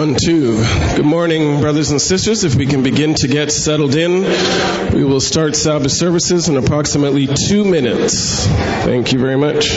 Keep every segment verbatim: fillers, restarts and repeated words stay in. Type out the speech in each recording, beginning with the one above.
One, two. Good morning, brothers and sisters. If we can begin to get settled in, we will start Sabbath services in approximately two minutes. Thank you very much.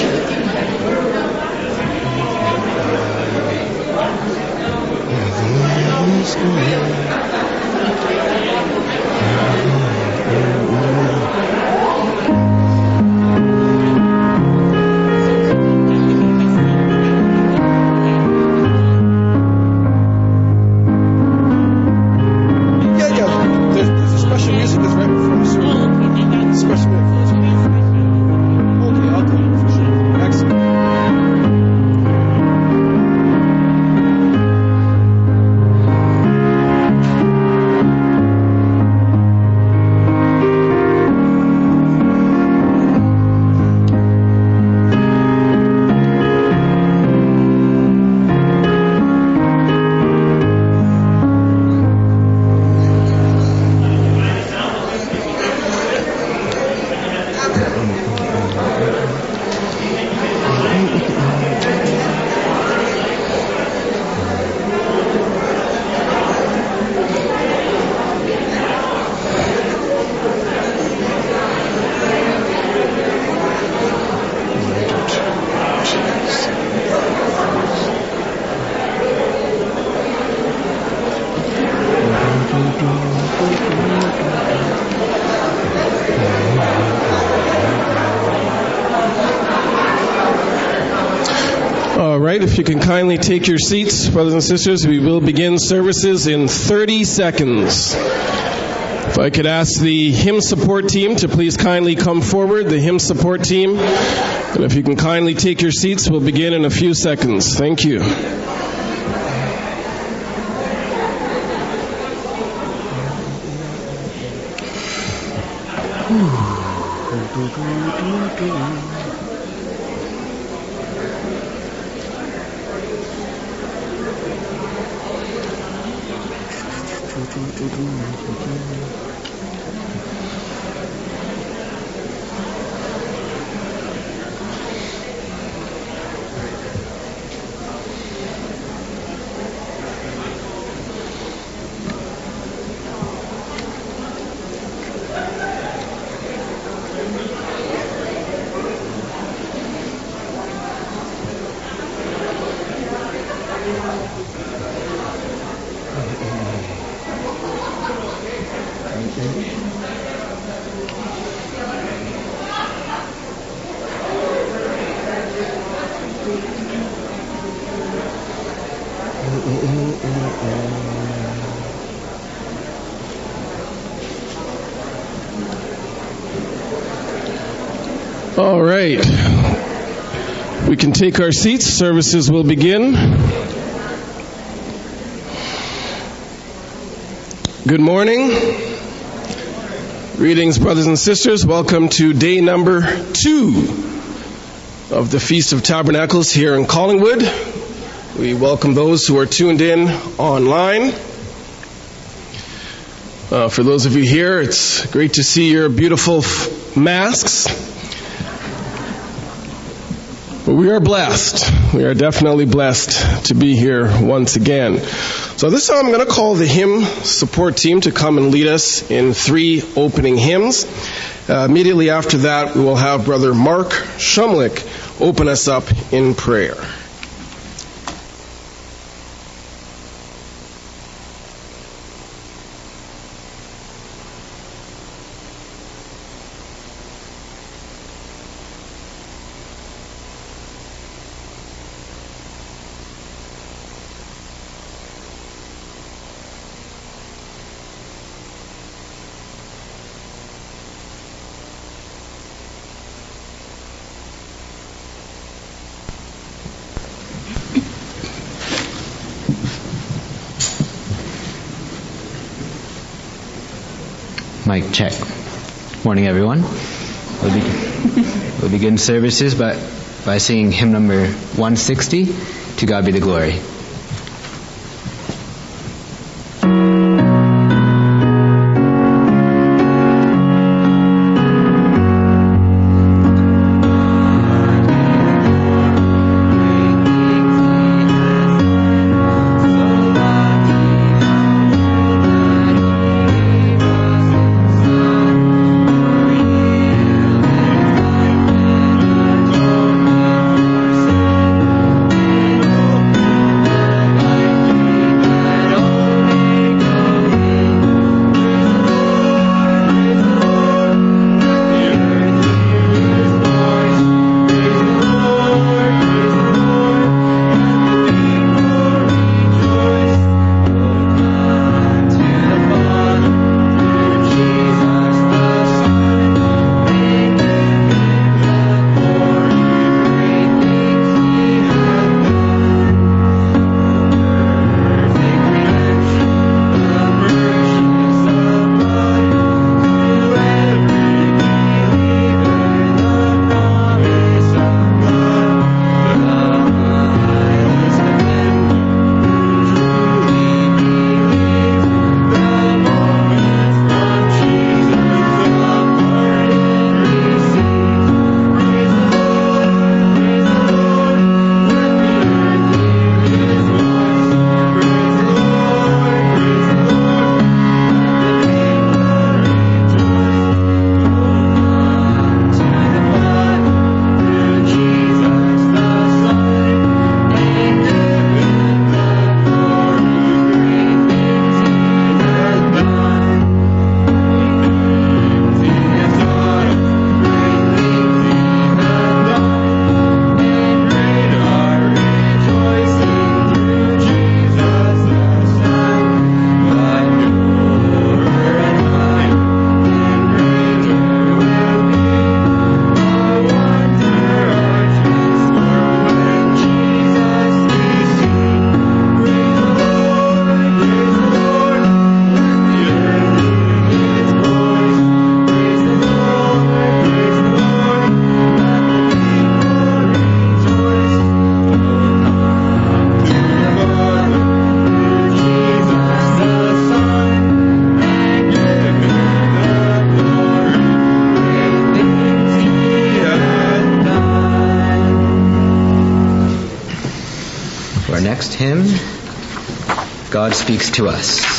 If you can kindly take your seats, brothers and sisters, we will begin services in thirty seconds. If I could ask the hymn support team to please kindly come forward, the hymn support team. And if you can kindly take your seats, we'll begin in a few seconds. Thank you. All right. We can take our seats. Services will begin. Good morning. Greetings, brothers and sisters. Welcome to day number two of the Feast of Tabernacles here in Collingwood. We welcome those who are tuned in online. Uh, for those of you here, it's great to see your beautiful f- masks. But we are blessed. We are definitely blessed to be here once again. So this time I'm going to call the hymn support team to come and lead us in three opening hymns. Uh, immediately after that, we will have Brother Mark Shumlick open us up in prayer. Mic check. Morning, everyone. We'll begin, we'll begin services by, by singing hymn number one sixty, To God Be the Glory. Thank you. next hymn, God Speaks to Us.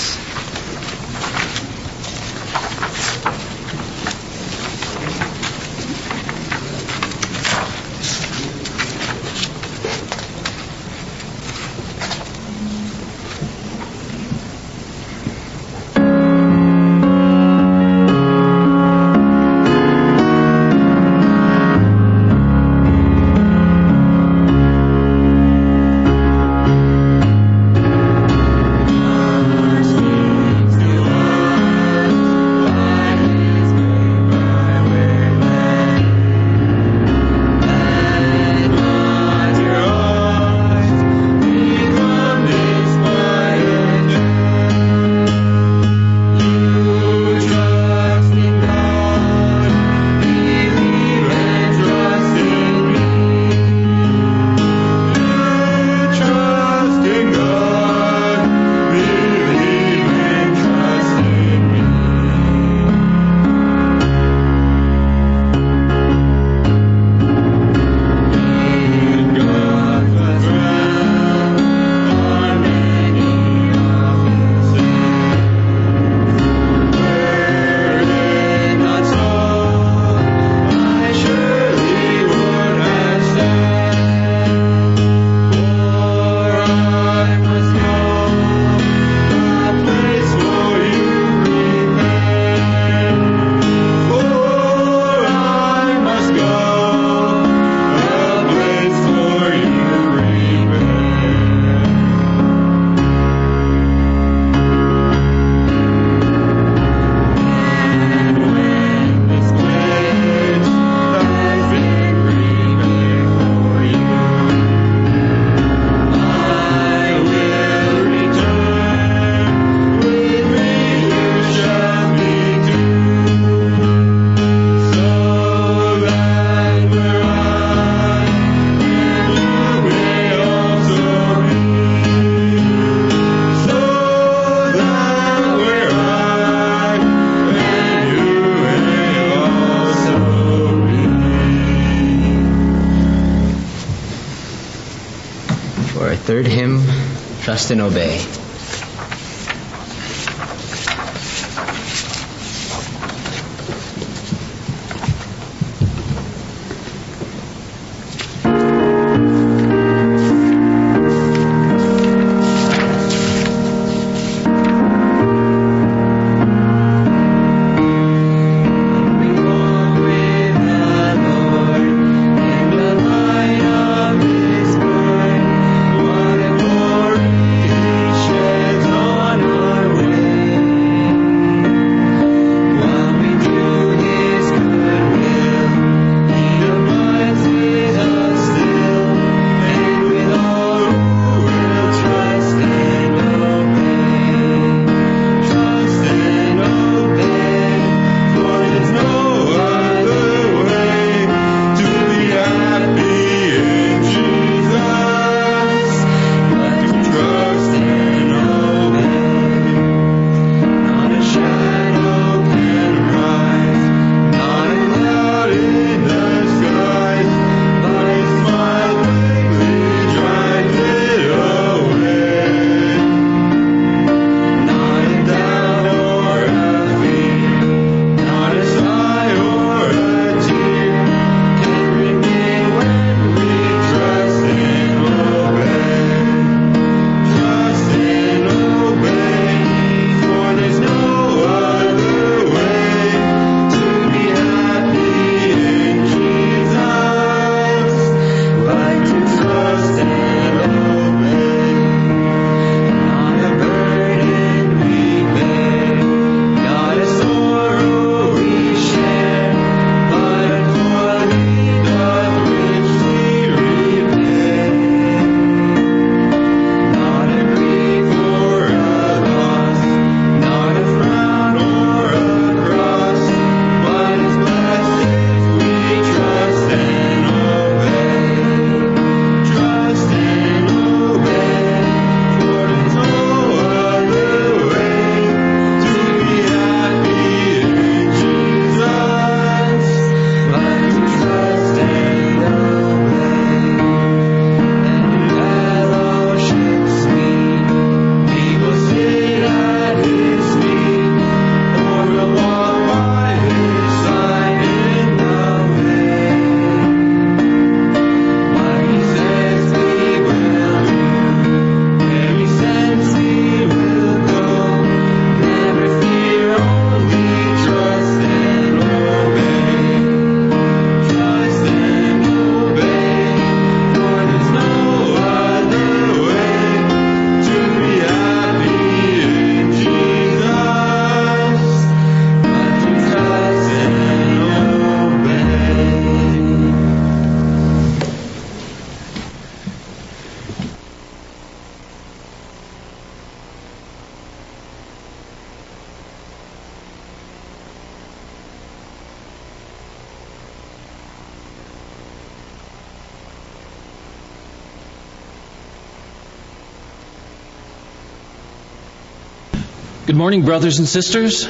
Third hymn, Trust and Obey. Show Good morning, brothers and sisters.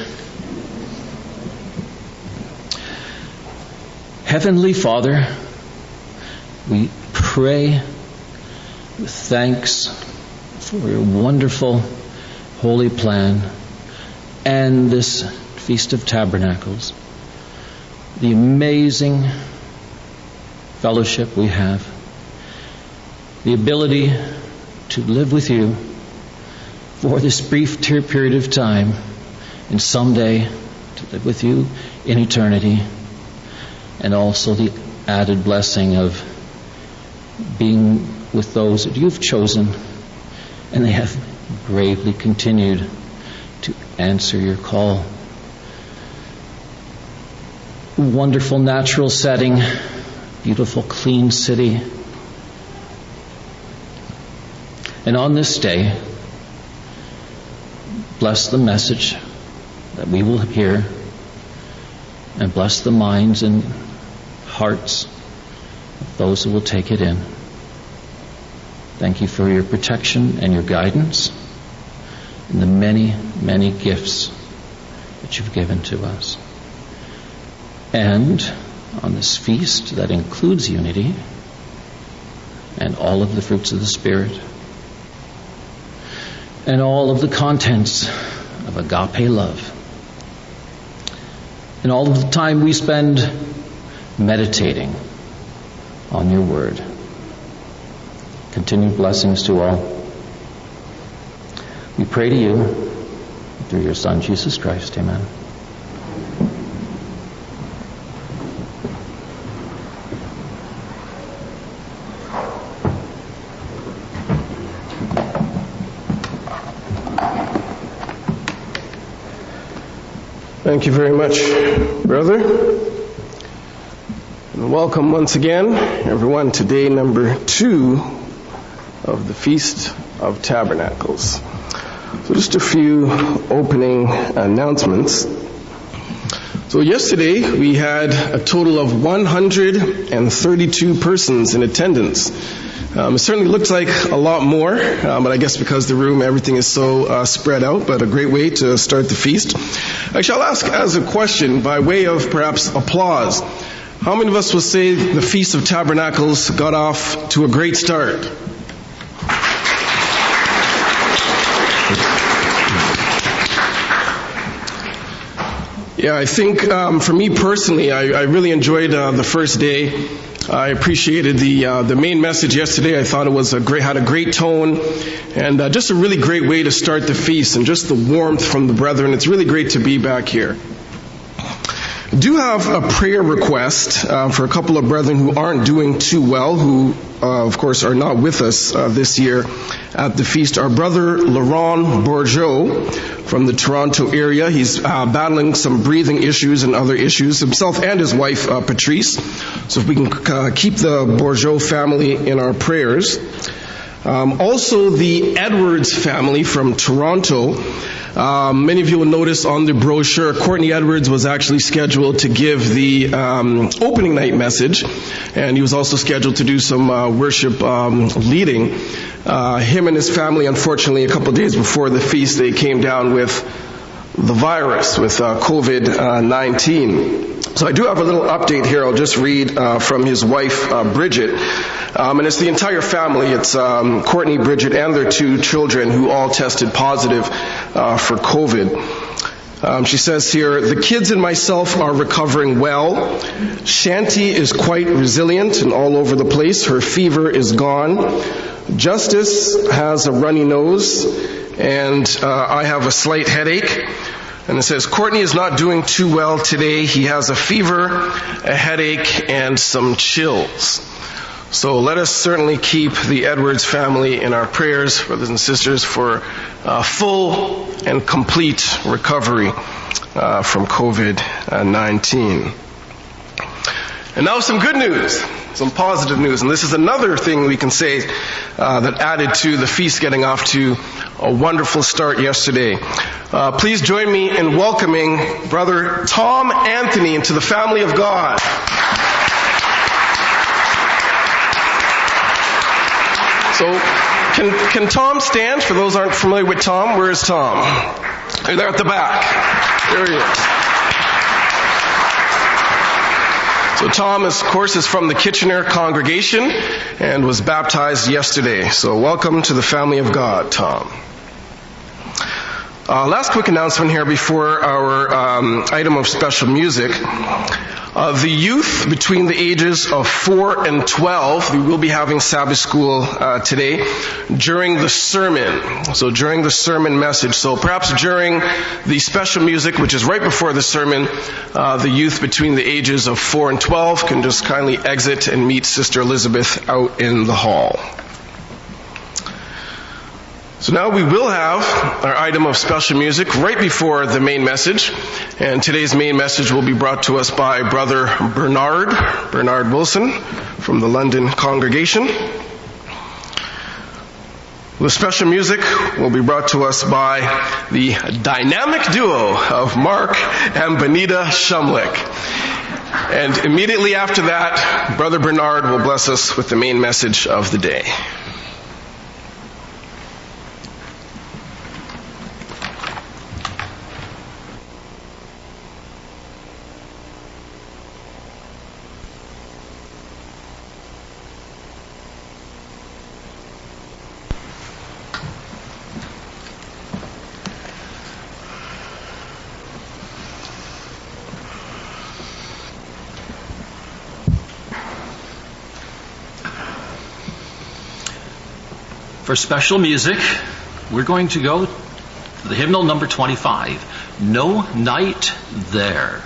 Heavenly Father, we pray with thanks for your wonderful holy plan and this Feast of Tabernacles, the amazing fellowship we have, the ability to live with you for this brief period of time, and someday to live with you in eternity, and also the added blessing of being with those that you've chosen, and they have bravely continued to answer your call. Wonderful natural setting, beautiful clean city. And on this day, bless the message that we will hear, and bless the minds and hearts of those who will take it in. Thank you for your protection and your guidance and the many, many gifts that you've given to us. And on this feast that includes unity and all of the fruits of the Spirit, and all of the contents of agape love, and all of the time we spend meditating on your word. Continued blessings to all. We pray to you through your Son, Jesus Christ. Amen. Thank you very much, brother. And welcome once again, everyone, to day number two of the Feast of Tabernacles. So just a few opening announcements. So yesterday we had a total of one hundred thirty-two persons in attendance. Um, it certainly looks like a lot more, um, but I guess because the room, everything is so uh, spread out, but a great way to start the feast. Actually, I'll ask as a question, by way of perhaps applause, how many of us will say the Feast of Tabernacles got off to a great start? Yeah, I think um, for me personally, I, I really enjoyed uh, the first day. I appreciated the uh, the main message yesterday. I thought it was a great, had a great tone, and uh, just a really great way to start the feast, and just the warmth from the brethren. It's really great to be back here. I do have a prayer request uh, for a couple of brethren who aren't doing too well, who uh, of course are not with us uh, this year at the feast. Our brother Laurent Bourgeau from the Toronto area. He's uh, battling some breathing issues and other issues, himself and his wife uh, Patrice. So if we can uh, keep the Bourgeau family in our prayers. Um, also the Edwards family from Toronto. Um, many of you will notice on the brochure, Courtney Edwards was actually scheduled to give the um, opening night message, and he was also scheduled to do some uh, worship um, leading. Uh, him and his family, unfortunately, a couple of days before the feast, they came down with the virus, with uh, covid nineteen. So I do have a little update here. I'll just read uh, from his wife, uh, Bridget. Um, and it's the entire family. It's um, Courtney, Bridget, and their two children who all tested positive uh, for COVID. Um, she says here, the kids and myself are recovering well. Shanti is quite resilient and all over the place. Her fever is gone. Justice has a runny nose, and uh, I have a slight headache. And it says, Courtney is not doing too well today. He has a fever, a headache, and some chills. So let us certainly keep the Edwards family in our prayers, brothers and sisters, for uh, full and complete recovery uh, from covid nineteen. And now some good news, some positive news. And this is another thing we can say uh, that added to the feast getting off to a wonderful start yesterday. Uh, please join me in welcoming Brother Tom Anthony into the family of God. So, can can Tom stand? For those who aren't familiar with Tom, where is Tom? Hey, there at the back. There he is. So Tom, is, of course, is from the Kitchener congregation and was baptized yesterday. So welcome to the family of God, Tom. Uh, last quick announcement here before our um, item of special music. Uh, the youth between the ages of four and twelve, we will be having Sabbath school uh, today during the sermon. So during the sermon message. So perhaps during the special music, which is right before the sermon, uh, the youth between the ages of four and twelve can just kindly exit and meet Sister Elizabeth out in the hall. So now we will have our item of special music right before the main message. And today's main message will be brought to us by Brother Bernard, Bernard Wilson from the London congregation. The special music will be brought to us by the dynamic duo of Mark and Benita Shumlick. And immediately after that, Brother Bernard will bless us with the main message of the day. For special music, we're going to go to the hymnal number twenty-five, No Night There.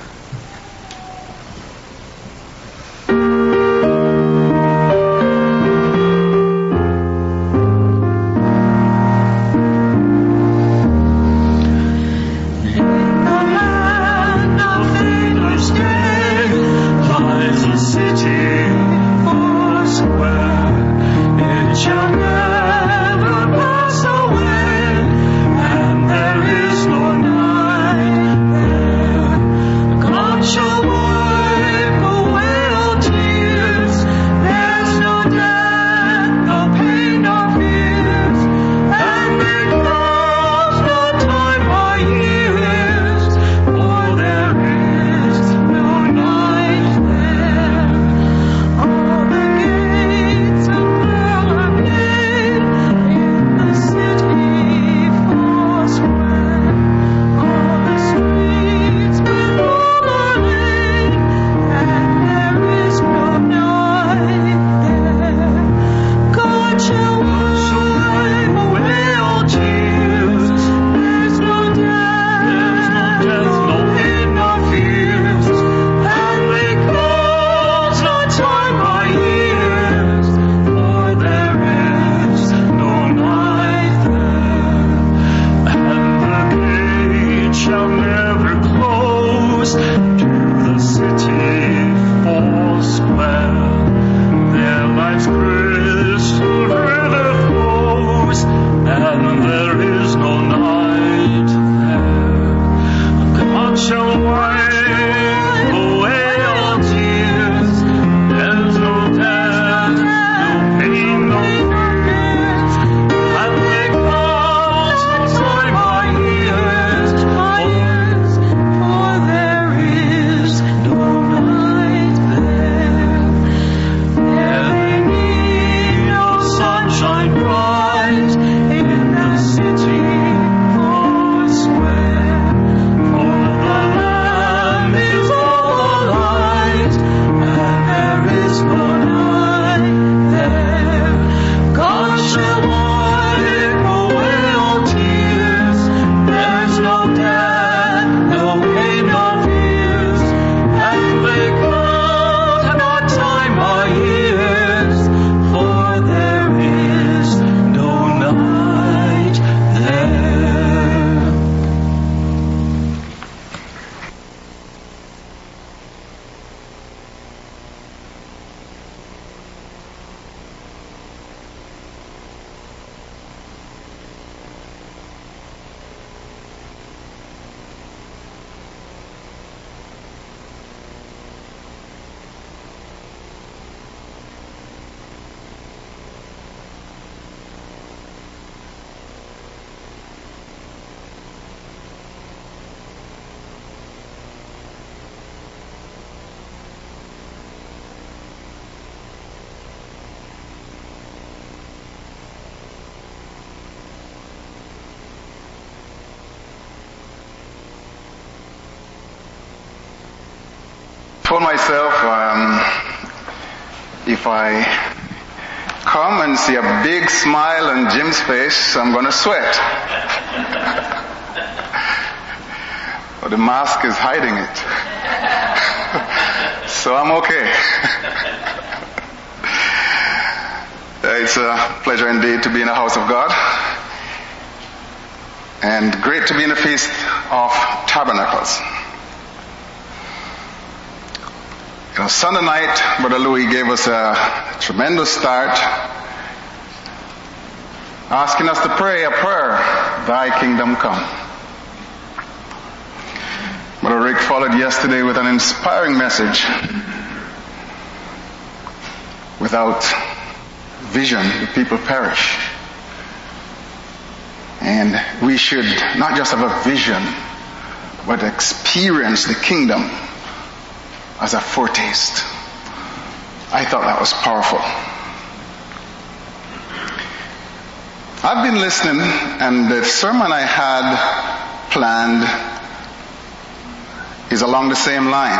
told myself, um, if I come and see a big smile on Jim's face, I'm going to sweat. But the mask is hiding it. So I'm okay. It's a pleasure indeed to be in the house of God. And great to be in the Feast of Tabernacles. You know, Sunday night, Brother Louis gave us a tremendous start, asking us to pray a prayer, Thy kingdom come. Brother Rick followed yesterday with an inspiring message. Without vision, the people perish. And we should not just have a vision, but experience the kingdom as a foretaste. I thought that was powerful. I've been listening, and the sermon I had planned is along the same line.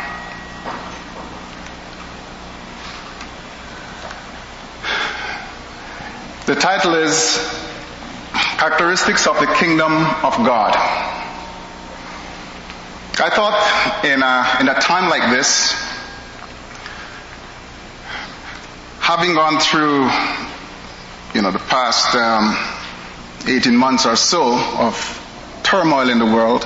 The title is Characteristics of the Kingdom of God. I thought in a, in a time like this, having gone through, you know, the past um, eighteen months or so of turmoil in the world,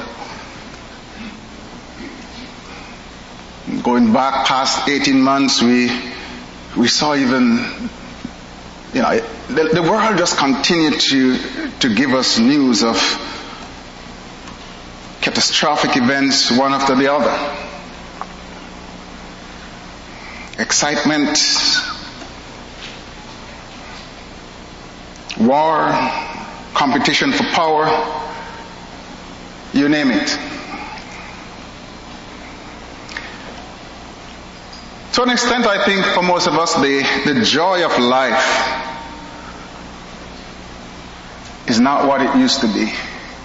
going back past eighteen months, we we saw even, you know, the, the world just continued to to give us news of catastrophic events one after the other. Excitement, war, competition for power, you name it. To an extent, I think for most of us, the, the joy of life is not what it used to be.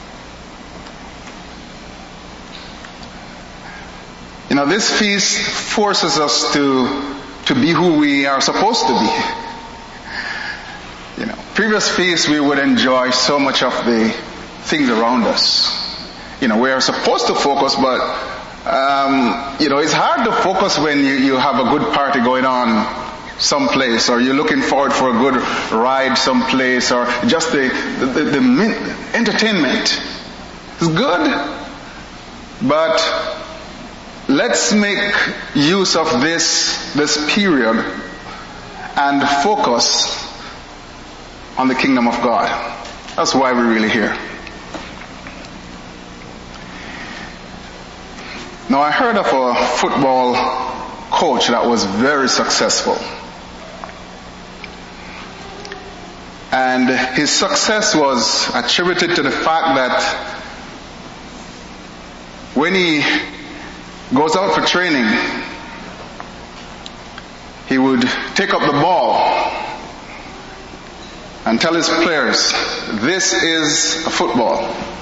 You know, this feast forces us to to be who we are supposed to be. You know, previous feasts we would enjoy so much of the things around us. You know, we are supposed to focus, but um, you know, it's hard to focus when you, you have a good party going on someplace, or you're looking forward for a good ride someplace, or just the the, the, the entertainment. It's good, but let's make use of this this period and focus on the kingdom of God. That's why we're really here. Now, I heard of a football coach that was very successful. And his success was attributed to the fact that when he goes out for training, he would take up the ball and tell his players, this is a football.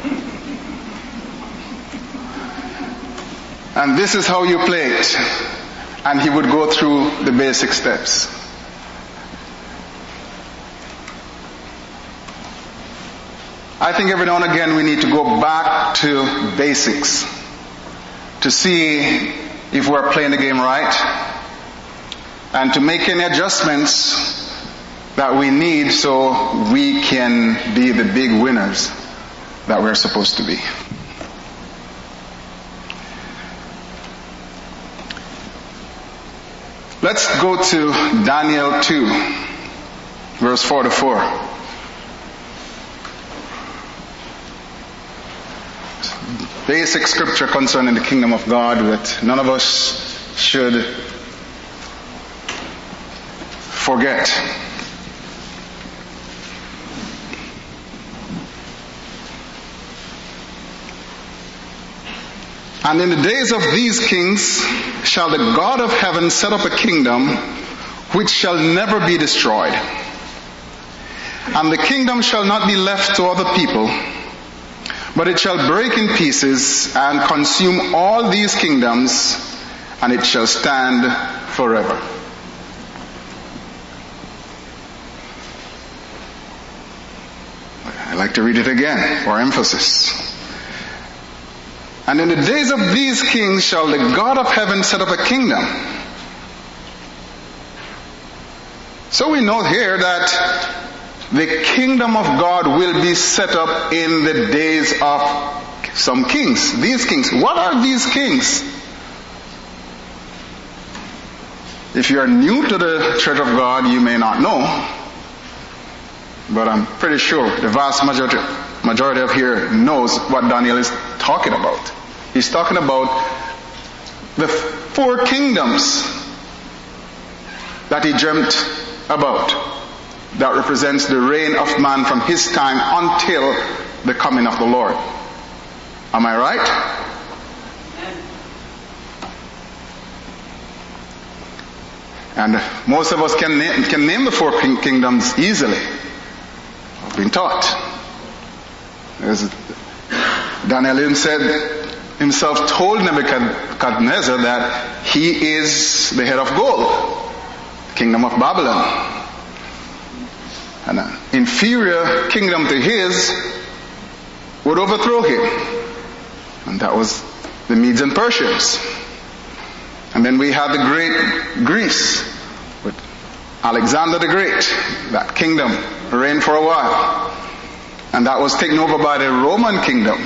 And this is how you play it. And he would go through the basic steps. I think every now and again we need to go back to basics to see if we're playing the game right, and to make any adjustments that we need so we can be the big winners that we're supposed to be. Let's go to Daniel two, verse four to four. Basic scripture concerning the kingdom of God that none of us should forget. And in the days of these kings shall the God of heaven set up a kingdom which shall never be destroyed. And the kingdom shall not be left to other people, but it shall break in pieces and consume all these kingdoms, and it shall stand forever. I like to read it again for emphasis. And in the days of these kings shall the God of heaven set up a kingdom. So we know here that the kingdom of God will be set up in the days of some kings. These kings. What are these kings? If you are new to the Church of God, you may not know. But I'm pretty sure the vast majority, majority of here knows what Daniel is talking about. He's talking about the four kingdoms that he dreamt about. That represents the reign of man from his time until the coming of the Lord. Am I right? And most of us can name, can name the four king- kingdoms easily. I've been taught. As Daniel said, himself told Nebuchadnezzar that he is the head of gold, the kingdom of Babylon. And an inferior kingdom to his would overthrow him. And that was the Medes and Persians. And then we had the great Greece with Alexander the Great. That kingdom reigned for a while. And that was taken over by the Roman kingdom.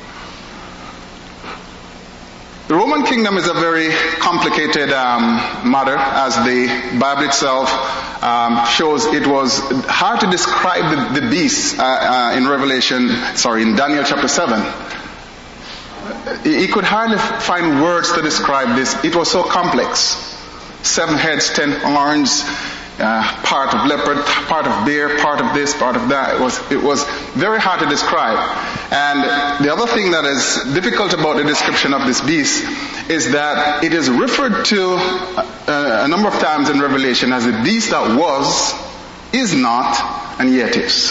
The Roman kingdom is a very complicated um, matter, as the Bible itself um, shows. It was hard to describe the, the beast uh, uh, in Revelation, sorry, in Daniel chapter seven. He could hardly find words to describe this. It was so complex. Seven heads, ten horns, uh, part of leopard, part of bear, part of this, part of that. It was, it was very hard to describe. And the other thing that is difficult about the description of this beast is that it is referred to a, a number of times in Revelation as the beast that was, is not, and yet is.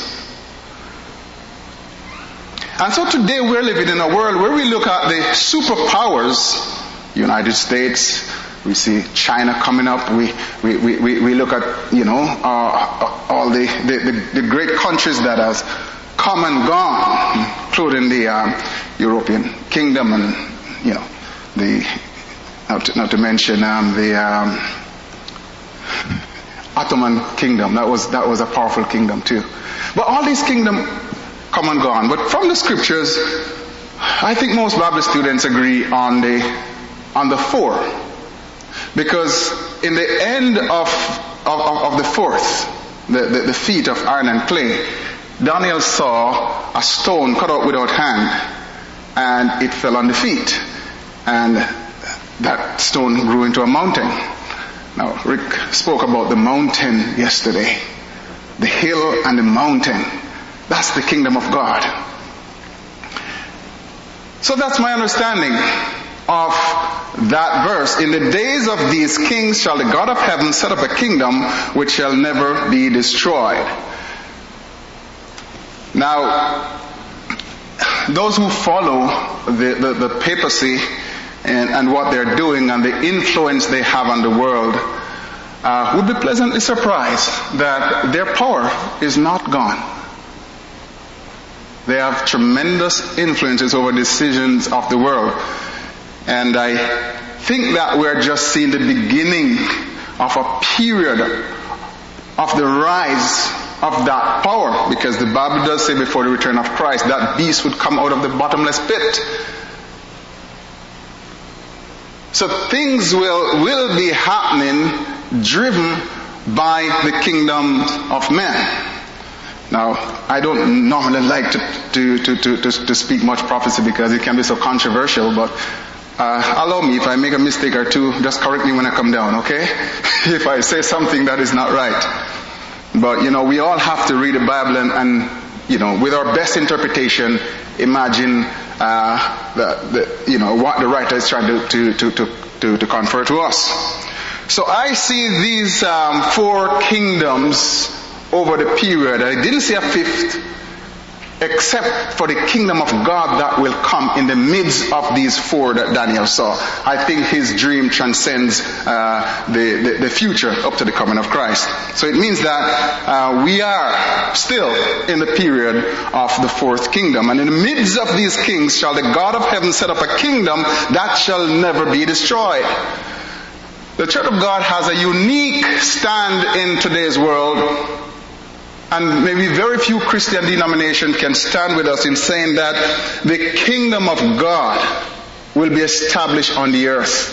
And so today we're living in a world where we look at the superpowers, United States, we see China coming up, we we, we, we look at, you know, uh, all the, the, the great countries that has come and gone, including the um, European kingdom and, you know, the, not to, not to mention um, the um, Ottoman kingdom. That was, that was a powerful kingdom too. But all these kingdoms come and gone. But from the scriptures, I think most Bible students agree on the on the four, because in the end of of, of the fourth, the, the the feet of iron and clay, Daniel saw a stone cut out without hand, and it fell on the feet, and that stone grew into a mountain. Now Rick spoke about the mountain yesterday, the hill and the mountain. That's the kingdom of God. So that's my understanding of that verse. In the days of these kings shall the God of heaven set up a kingdom which shall never be destroyed. Now, those who follow the, the, the papacy and, and what they're doing and the influence they have on the world uh, would be pleasantly surprised that their power is not gone. They have tremendous influences over decisions of the world. And I think that we're just seeing the beginning of a period of the rise of that power. Because the Bible does say before the return of Christ, that beast would come out of the bottomless pit. So things will, will be happening driven by the kingdom of men. Now, I don't normally like to, to, to, to, to, to speak much prophecy because it can be so controversial, but uh, allow me, if I make a mistake or two, just correct me when I come down, okay? If I say something that is not right. But, you know, we all have to read the Bible and, and you know, with our best interpretation, imagine, uh, the, the, you know, what the writer is trying to, to, to, to, to, to confer to us. So I see these um, four kingdoms over the period. I didn't see a fifth except for the kingdom of God that will come in the midst of these four that Daniel saw. I think his dream transcends uh, the, the, the future up to the coming of Christ. So it means that uh, we are still in the period of the fourth kingdom. And in the midst of these kings shall the God of heaven set up a kingdom that shall never be destroyed. The Church of God has a unique stand in today's world. And maybe very few Christian denominations can stand with us in saying that the kingdom of God will be established on the earth.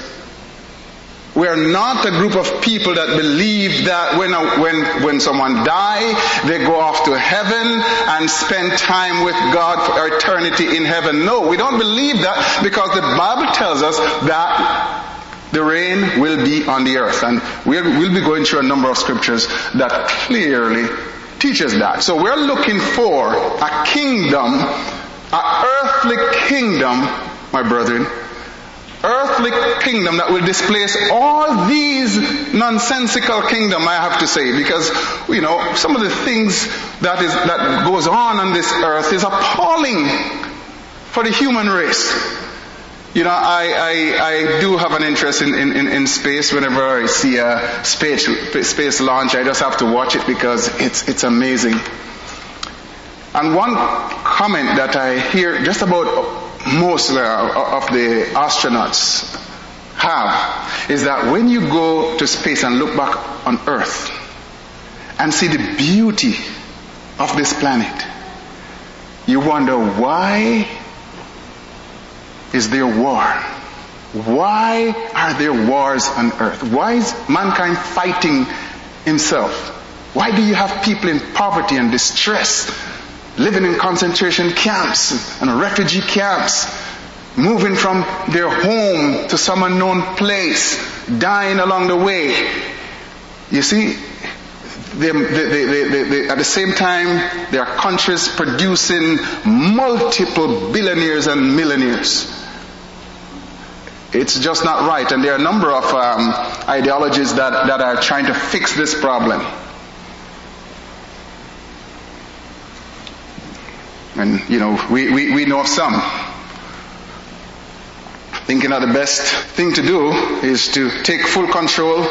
We are not a group of people that believe that when, when, when someone dies, they go off to heaven and spend time with God for eternity in heaven. No, we don't believe that, because the Bible tells us that the reign will be on the earth. And we'll, we'll be going through a number of scriptures that clearly teaches that. So we're looking for a kingdom, an earthly kingdom, my brethren, earthly kingdom that will displace all these nonsensical kingdom, I have to say, because, you know, some of the things that is that goes on on this earth is appalling for the human race. You know, I, I, I do have an interest in, in, in space. Whenever I see a space, space launch, I just have to watch it because it's, it's amazing. And one comment that I hear just about most of the astronauts have is that when you go to space and look back on Earth and see the beauty of this planet, you wonder, why is there war? Why are there wars on earth? Why is mankind fighting himself? Why do you have people in poverty and distress, living in concentration camps and refugee camps, moving from their home to some unknown place, dying along the way? You see, they, they, they, they, they, at the same time, there are countries producing multiple billionaires and millionaires. It's just not right. And there are a number of um, ideologies that, that are trying to fix this problem. And, you know, we, we, we know of some. Thinking that the best thing to do is to take full control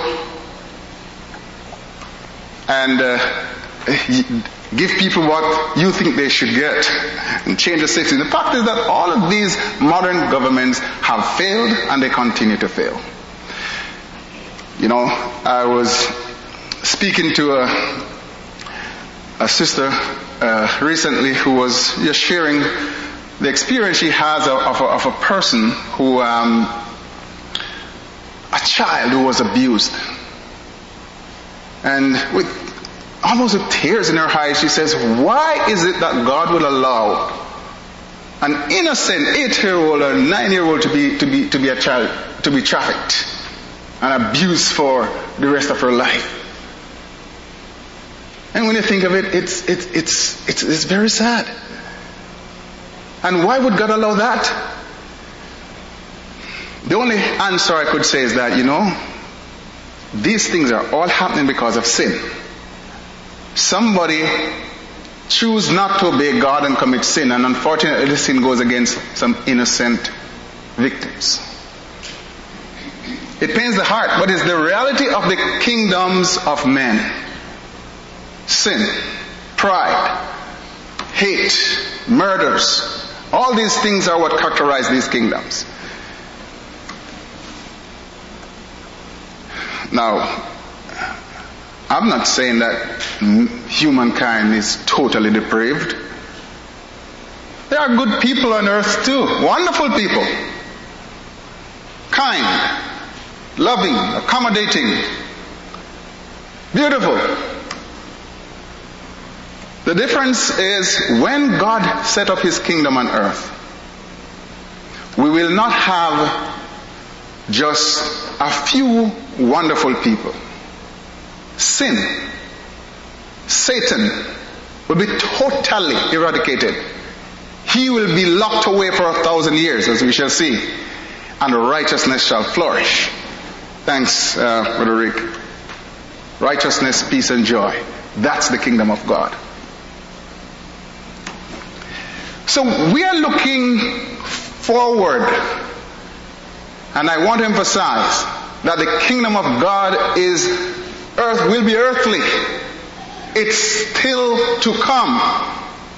and uh, give people what you think they should get and change the system. The fact is that all of these modern governments have failed and they continue to fail. You know, I was speaking to a, a sister uh, recently who was just sharing the experience she has of, of, a, of a person who, um, a child who was abused. And with almost with tears in her eyes, she says, why is it that God will allow an innocent eight-year-old or nine-year-old to be to be to be a child to be trafficked and abused for the rest of her life? And when you think of it, it's it's it's it's, it's very sad. And why would God allow that? The only answer I could say is that, you know, these things are all happening because of sin. Somebody choose not to obey God and commit sin, and unfortunately the sin goes against some innocent victims. It pains the heart, but it's the reality of the kingdoms of men. Sin, pride, hate, murders, all these things are what characterize these kingdoms. Now, I'm not saying that humankind is totally depraved. There are good people on earth too, wonderful people, kind, loving, accommodating, beautiful. The difference is when God set up His kingdom on earth, we will not have just a few wonderful people. Sin, Satan will be totally eradicated. He will be locked away for a thousand years, as we shall see, and righteousness shall flourish. Thanks, uh, Brother Rick. Righteousness, peace, and joy. That's the kingdom of God. So we are looking forward. And I want to emphasize that the kingdom of God is earth, will be earthly. It's still to come.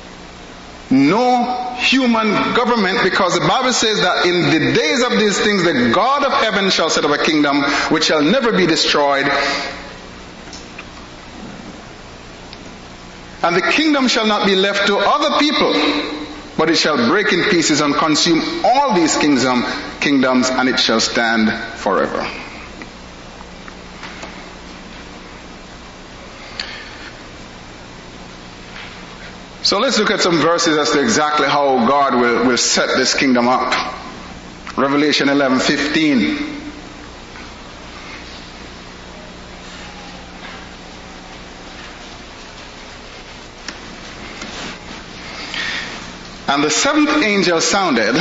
No human government, because the Bible says that in the days of these things the God of heaven shall set up a kingdom which shall never be destroyed. And the kingdom shall not be left to other people, but it shall break in pieces and consume all these kingdom, kingdoms, and it shall stand forever. So let's look at some verses as to exactly how God will, will set this kingdom up. Revelation eleven fifteen. And the seventh angel sounded,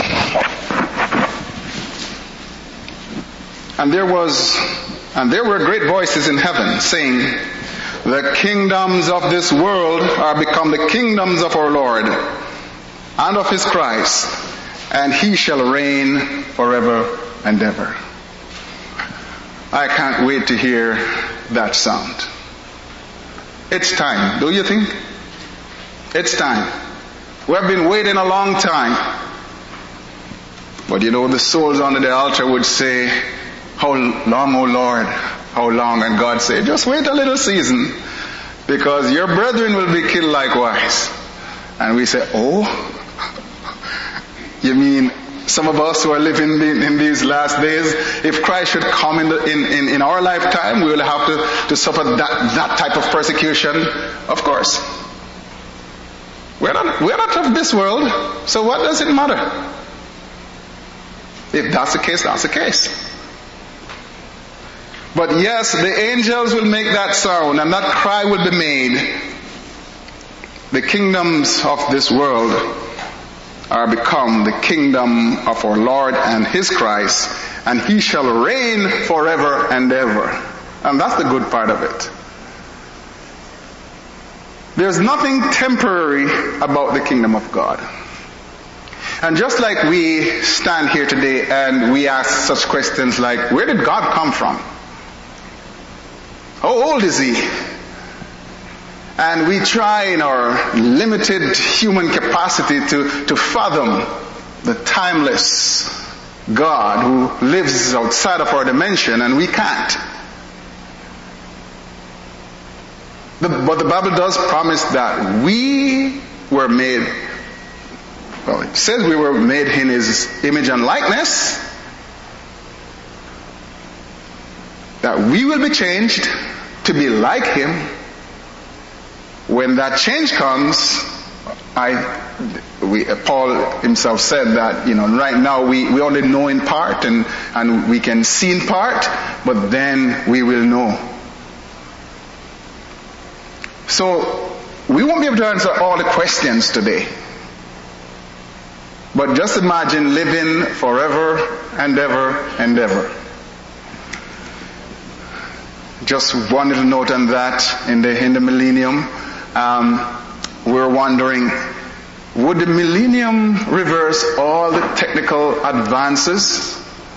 and there was, and there were great voices in heaven saying, the kingdoms of this world are become the kingdoms of our Lord and of his Christ, and he shall reign forever and ever. I can't wait to hear that sound. It's time, do you think? It's time. We have been waiting a long time. But you know, the souls under the altar would say, how long, O Lord? How long? And God said, just wait a little season, because your brethren will be killed likewise. And we say, oh, you mean some of us who are living in these last days, if Christ should come in, the, in, in, in our lifetime, we will have to, to suffer that, that type of persecution? Of course. We're not, we're not of this world, so what does it matter? If that's the case, that's the case. But yes, the angels will make that sound, and that cry will be made. The kingdoms of this world are become the kingdom of our Lord and his Christ, and he shall reign forever and ever. And that's the good part of it. There's nothing temporary about the kingdom of God. And just like we stand here today and we ask such questions like, where did God come from? How old is he? And we try in our limited human capacity to, to fathom the timeless God who lives outside of our dimension, and we can't. The, but the Bible does promise that we were made, well, it says we were made in his image and likeness, that we will be changed to be like him. When that change comes, I, we, Paul himself said that, you know, right now we, we only know in part, and, and we can see in part, but then we will know. So, we won't be able to answer all the questions today. But just imagine living forever and ever and ever. Just one little note on that. In the, in the millennium, um, we're wondering, would the millennium reverse all the technical advances?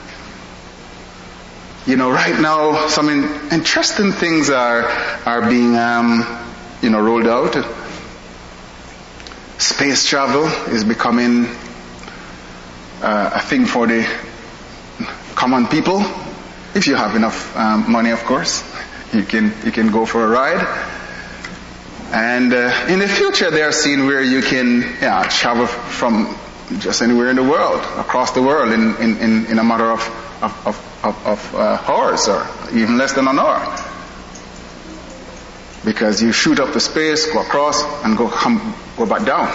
You know, right now, some in, interesting things are, are being, um, you know, rolled out. Space travel is becoming uh, a thing for the common people. If you have enough um, money, of course, you can you can go for a ride. And uh, in the future, they are seeing where you can yeah, travel from just anywhere in the world, across the world, in in, in, in a matter of of of, of, of uh, hours, or even less than an hour. Because you shoot up to space, go across, and go come, go back down.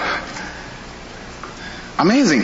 Amazing.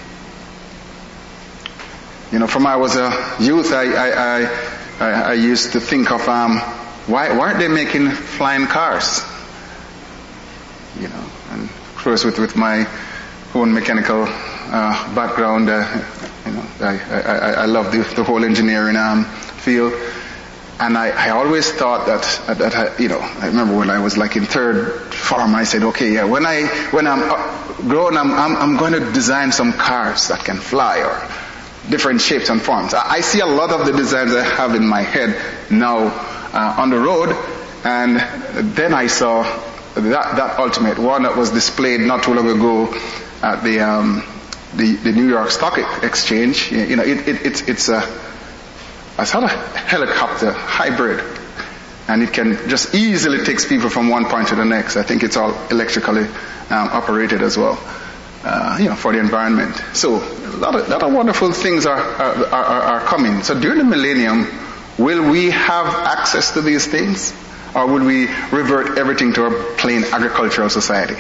You know, from when I was a youth, I I, I, I used to think of um, why why aren't they making flying cars? You know, and of course with, with my own mechanical uh, background, uh, you know, I, I, I love the, the whole engineering um, field. And I, I always thought that, that I, you know, I remember when I was like in third form, I said, okay, yeah, when I, when I'm grown, I'm, I'm, I'm going to design some cars that can fly or different shapes and forms. I, I see a lot of the designs I have in my head now uh, on the road, and then I saw that, that ultimate one that was displayed not too long ago at the, um, the, the New York Stock Exchange. You know, it, it, it's, it's a, a sort of helicopter hybrid, and it can just easily takes people from one point to the next. I think it's all electrically um, operated as well, uh, you know, for the environment. So a lot of, lot of wonderful things are, are, are, are coming. So during the millennium, will we have access to these things, or will we revert everything to a plain agricultural society?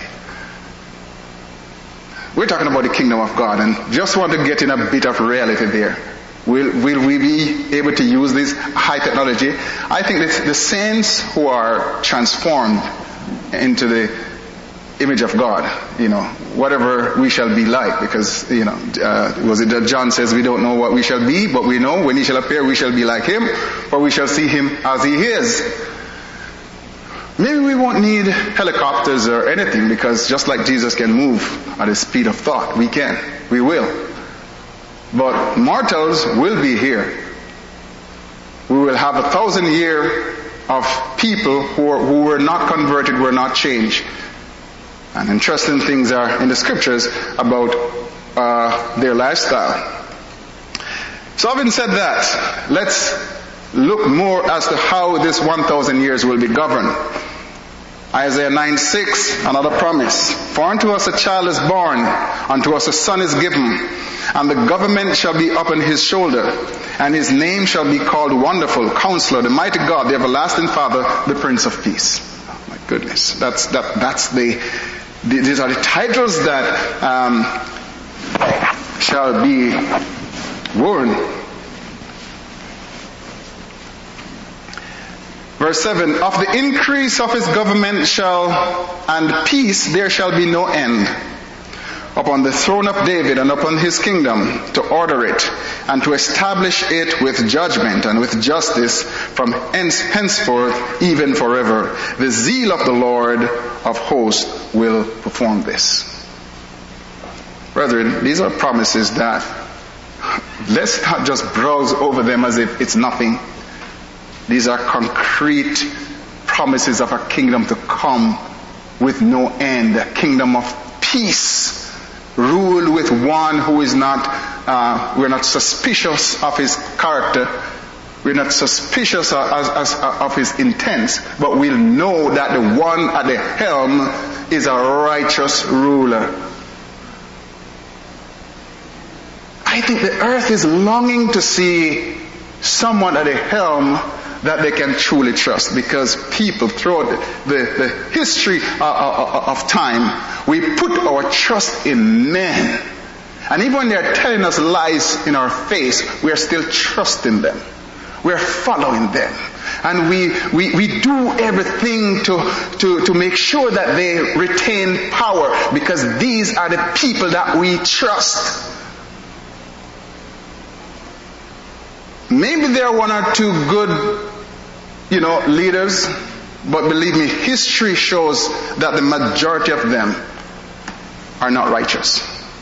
We're talking about the kingdom of God, and just want to get in a bit of reality there. Will, will we be able to use this high technology? I think that the saints who are transformed into the image of God, you know, whatever we shall be like, because, you know, uh, was it that John says we don't know what we shall be, but we know when he shall appear we shall be like him, for we shall see him as he is. Maybe we won't need helicopters or anything, because just like Jesus can move at the speed of thought, we can, we will. But mortals will be here. We will have a thousand year of people who, are, who were not converted, were not changed. And interesting things are in the scriptures about uh, their lifestyle. So having said that, let's look more as to how this one thousand years will be governed. Isaiah nine six, another promise. For unto us a child is born, unto us a son is given, and the government shall be upon his shoulder, and his name shall be called Wonderful, Counselor, the Mighty God, the Everlasting Father, the Prince of Peace. Oh my goodness, that's that. That's the. the these are the titles that um, shall be worn. Verse seven, of the increase of his government shall, and peace there shall be no end, upon the throne of David and upon his kingdom, to order it, and to establish it with judgment and with justice from hence, henceforth, even forever. The zeal of the Lord of hosts will perform this. Brethren, these are promises that, let's not just browse over them as if it's nothing. These are concrete promises of a kingdom to come with no end, a kingdom of peace, rule with one who is not, uh, we're not suspicious of his character, we're not suspicious of, of, of his intents, but we'll know that the one at the helm is a righteous ruler. I think the earth is longing to see someone at the helm that they can truly trust, because people throughout the, the, the history of, of time, we put our trust in men. And even when they're telling us lies in our face, we are still trusting them. We're following them. And we, we, we do everything to, to, to make sure that they retain power, because these are the people that we trust. Maybe there are one or two good, you know, leaders, but believe me, history shows that the majority of them are not righteous.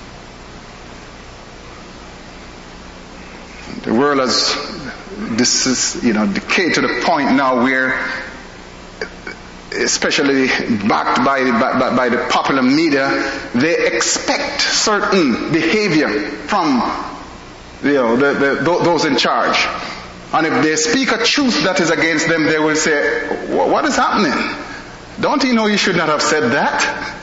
The world has, this is, you know, decayed to the point now where, especially backed by, by, by the popular media, they expect certain behavior from, you know, the, the, those in charge. And if they speak a truth that is against them, they will say, what is happening? Don't you know you should not have said that?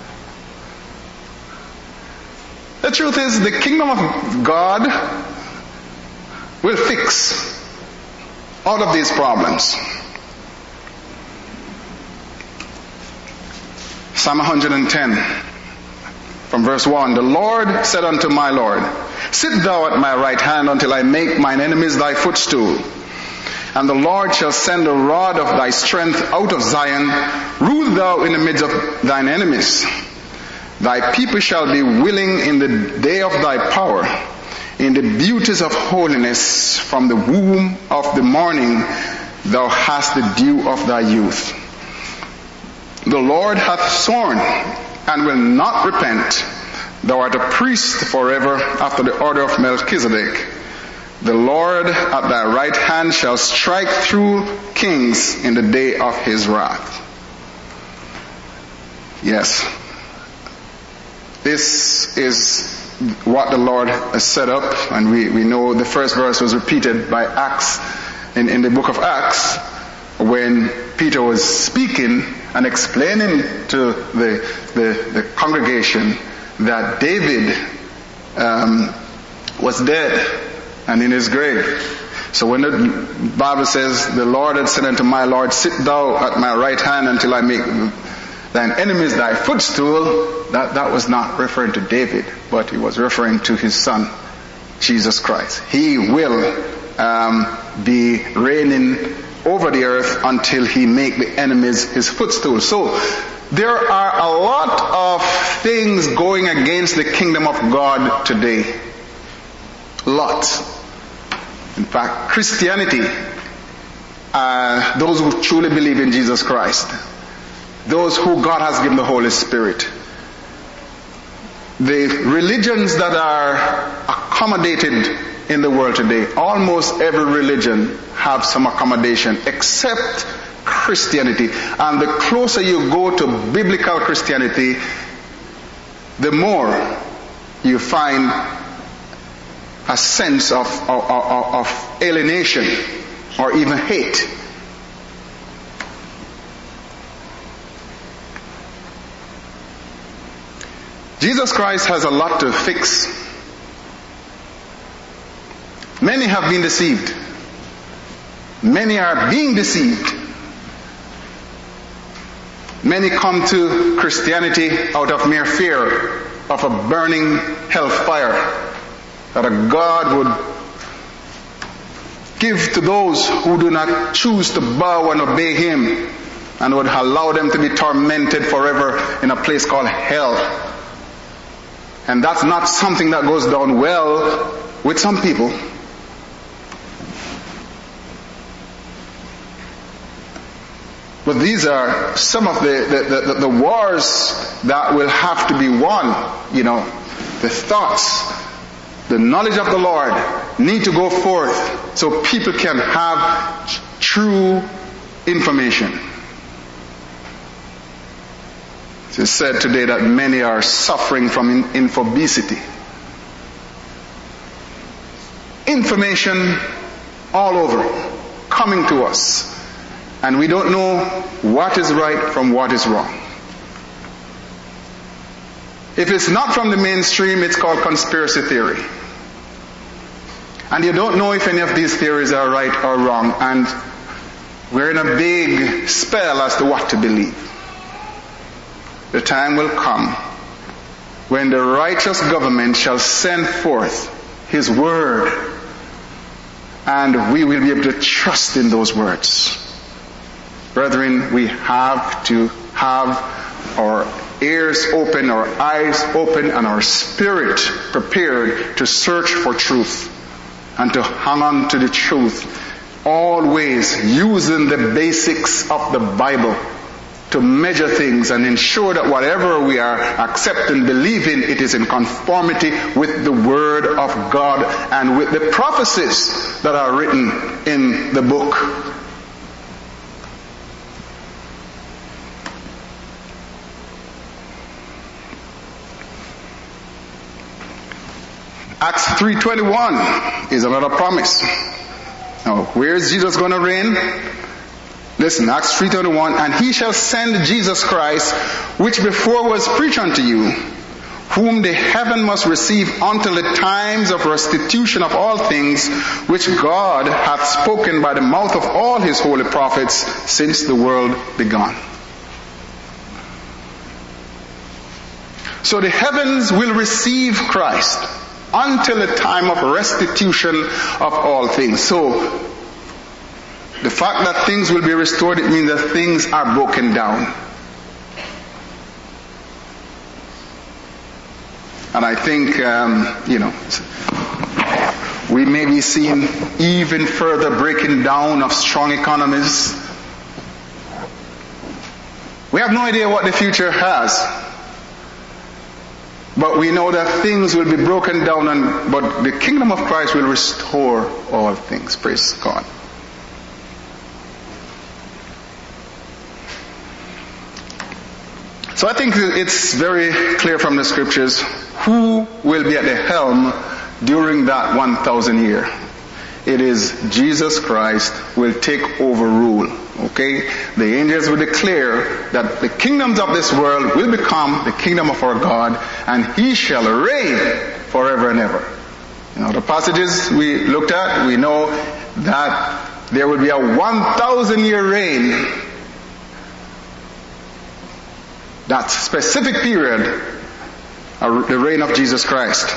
The truth is, the kingdom of God will fix all of these problems. Psalm one hundred ten, from verse one, the Lord said unto my Lord, sit thou at my right hand until I make mine enemies thy footstool. And the Lord shall send a rod of thy strength out of Zion. Rule thou in the midst of thine enemies. Thy people shall be willing in the day of thy power. In the beauties of holiness, from the womb of the morning thou hast the dew of thy youth. The Lord hath sworn, and will not repent. Thou art a priest forever after the order of Melchizedek. The Lord at thy right hand shall strike through kings in the day of his wrath. Yes. This is what the Lord has set up, and we, we know the first verse was repeated by Acts, in, in the book of Acts, when Peter was speaking and explaining to the, the, the congregation that David um, was dead and in his grave. So when the Bible says, the Lord had said unto my Lord, sit thou at my right hand until I make thine enemies thy footstool, that, that was not referring to David, but he was referring to his son, Jesus Christ. He will um, be reigning over the earth until he make the enemies his footstool. So there are a lot of things going against the kingdom of God today. Lots. In fact, Christianity, uh, those who truly believe in Jesus Christ, those who God has given the Holy Spirit, the religions that are accommodated in the world today, almost every religion have some accommodation except Christianity. And the closer you go to biblical Christianity, the more you find a sense of, of, of, of alienation or even hate. Jesus Christ has a lot to fix. Many have been deceived. Many are being deceived. Many come to Christianity out of mere fear of a burning hellfire that a God would give to those who do not choose to bow and obey Him, and would allow them to be tormented forever in a place called hell. And that's not something that goes down well with some people. But these are some of the, the, the, the wars that will have to be won. You know, the thoughts, the knowledge of the Lord need to go forth so people can have true information. It is said today that many are suffering from infobesity. Information all over, coming to us. And we don't know what is right from what is wrong. If it's not from the mainstream, it's called conspiracy theory. And you don't know if any of these theories are right or wrong. And we're in a big spell as to what to believe. The time will come when the righteous government shall send forth His word. And we will be able to trust in those words. Brethren, we have to have our ears open, our eyes open, and our spirit prepared to search for truth and to hang on to the truth, always using the basics of the Bible to measure things and ensure that whatever we are accepting, believing, it is in conformity with the Word of God and with the prophecies that are written in the book. Acts three twenty-one is another promise. Now, where is Jesus going to reign? Listen, Acts three twenty-one, and He shall send Jesus Christ, which before was preached unto you, whom the heaven must receive until the times of restitution of all things, which God hath spoken by the mouth of all His holy prophets since the world began. So the heavens will receive Christ until the time of restitution of all things. So, the fact that things will be restored, it means that things are broken down. And I think, um, you know, We may be seeing even further breaking down of strong economies. We have no idea what the future has. But we know that things will be broken down, and but the kingdom of Christ will restore all things. Praise God. So I think it's very clear from the scriptures who will be at the helm during that one thousand year. It is Jesus Christ will take over rule. Okay? The angels will declare that the kingdoms of this world will become the kingdom of our God, and He shall reign forever and ever. You know, the passages we looked at, we know that there will be a one thousand year reign. That specific period, uh, the reign of Jesus Christ.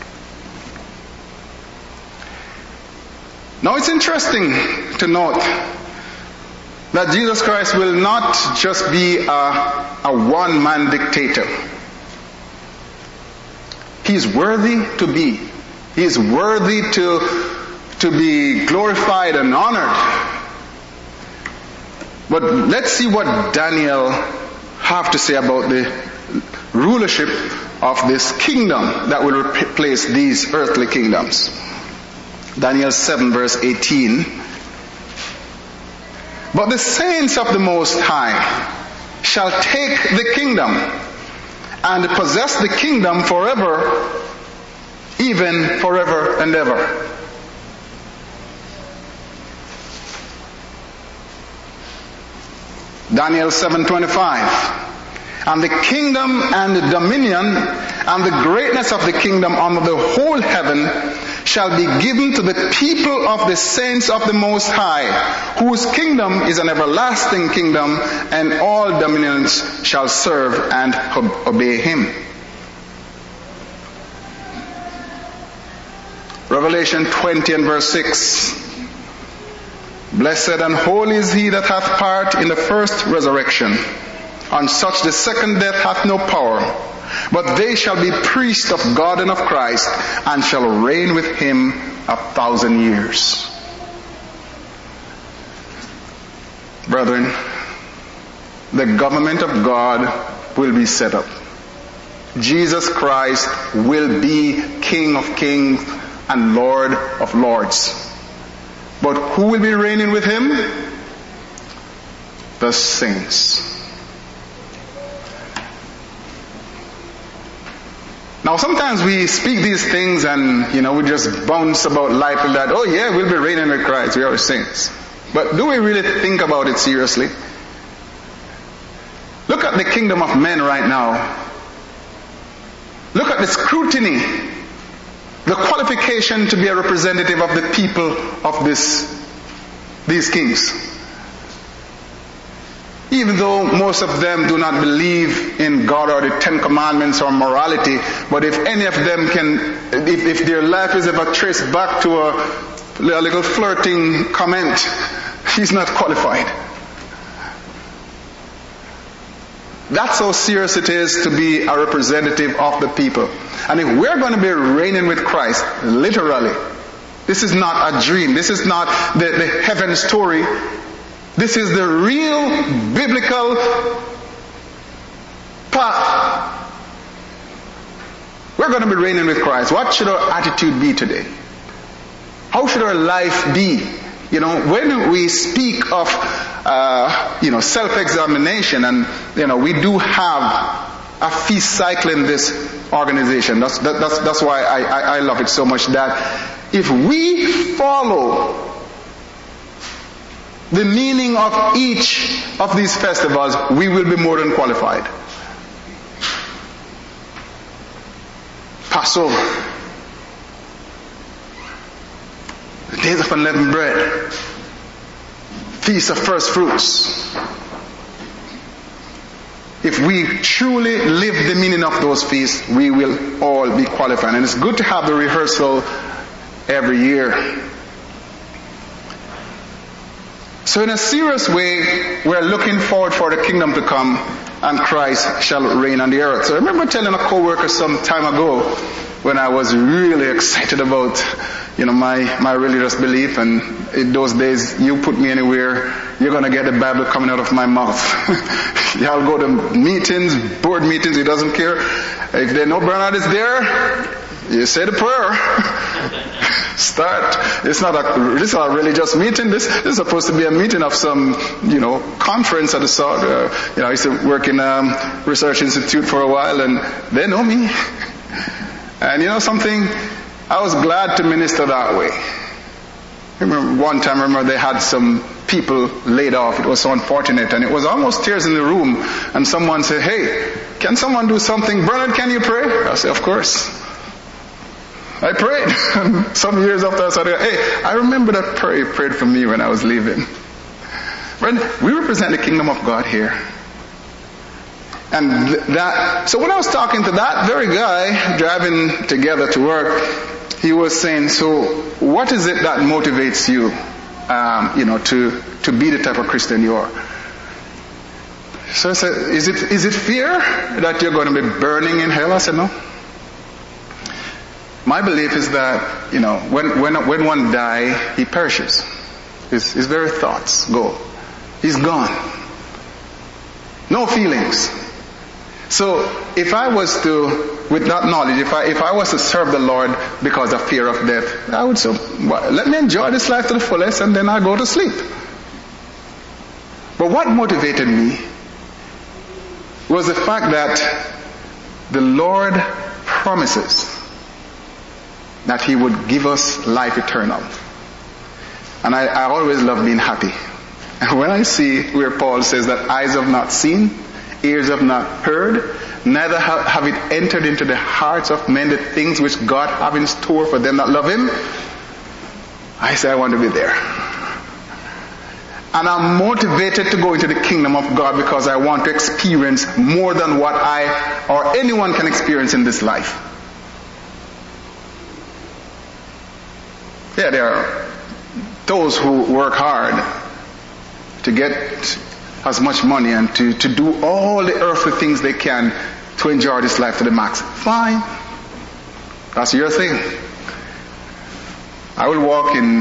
Now it's interesting to note that Jesus Christ will not just be a, a one-man dictator. He is worthy to be. He is worthy to, to be glorified and honored. But let's see what Daniel have to say about the rulership of this kingdom that will replace these earthly kingdoms. Daniel seven verse eighteen. But the saints of the Most High shall take the kingdom and possess the kingdom forever, even forever and ever. Daniel seven twenty-five. And the kingdom and the dominion and the greatness of the kingdom under the whole heaven shall be given to the people of the saints of the Most High, whose kingdom is an everlasting kingdom, and all dominions shall serve and obey Him. Revelation twenty and verse six. Blessed and holy is he that hath part in the first resurrection. On such the second death hath no power, but they shall be priests of God and of Christ, and shall reign with Him a thousand years. Brethren, the government of God will be set up. Jesus Christ will be King of kings and Lord of lords. But who will be reigning with Him? The saints. Now sometimes we speak these things and, you know, we just bounce about lightly that, oh yeah, we'll be reigning with Christ, we are saints. But do we really think about it seriously? Look at the kingdom of men right now. Look at the scrutiny, the qualification to be a representative of the people of this, these kings. Even though most of them do not believe in God or the Ten Commandments or morality, but if any of them can, if, if their life is ever traced back to a, a little flirting comment, he's not qualified. That's how serious it is to be a representative of the people. And if we're going to be reigning with Christ, literally, this is not a dream, this is not the, the heaven story. This is the real biblical path. We're going to be reigning with Christ. What should our attitude be today? How should our life be? You know, when we speak of, uh, you know, self-examination, and, you know, we do have a feast cycle in this organization. That's, that, that's, that's why I, I, I love it so much, that if we follow the meaning of each of these festivals, we will be more than qualified. Passover, the days of unleavened bread, feast of first fruits. If we truly live the meaning of those feasts, we will all be qualified. And it's good to have the rehearsal every year. So in a serious way, we're looking forward for the kingdom to come. and Christ shall reign on the earth. So I remember telling a co-worker some time ago when I was really excited about, you know, my, my religious belief, and in those days, you put me anywhere, you're going to get the Bible coming out of my mouth. Y'all go to meetings, board meetings, he doesn't care. If they know Bernard is there, you say the prayer. Start. It's not a, this is not a religious meeting. This, this is supposed to be a meeting of some, you know, conference of the sort. Uh, you know, I used to work in um research institute for a while, and they know me. And you know something? I was glad to minister that way. I remember one time, I remember they had some people laid off. It was so unfortunate, and it was almost tears in the room. And someone said, "Hey, can someone do something? Bernard, can you pray?" I said, "Of course." I prayed. And some years after I started, hey, I remember that prayer you prayed for me when I was leaving. Friend, we represent the kingdom of God here. And that, so when I was talking to that very guy driving together to work, he was saying, so what is it that motivates you, um, you know, to, to be the type of Christian you are? So I said, is it, is it fear that you're going to be burning in hell? I said, no. My belief is that, you know, when, when, when one dies, he perishes. His, his very thoughts go. He's gone. No feelings. So if I was to, with that knowledge, if I if I was to serve the Lord because of fear of death, I would say, well, let me enjoy this life to the fullest, and then I go to sleep. But what motivated me was the fact that the Lord promises that He would give us life eternal. And I, I always love being happy. And when I see where Paul says that eyes have not seen, ears have not heard, neither have, have it entered into the hearts of men the things which God have in store for them that love Him, I say I want to be there. And I'm motivated to go into the kingdom of God because I want to experience more than what I or anyone can experience in this life. Yeah, there are those who work hard to get as much money and to, to do all the earthly things they can to enjoy this life to the max. Fine. That's your thing. I will walk in,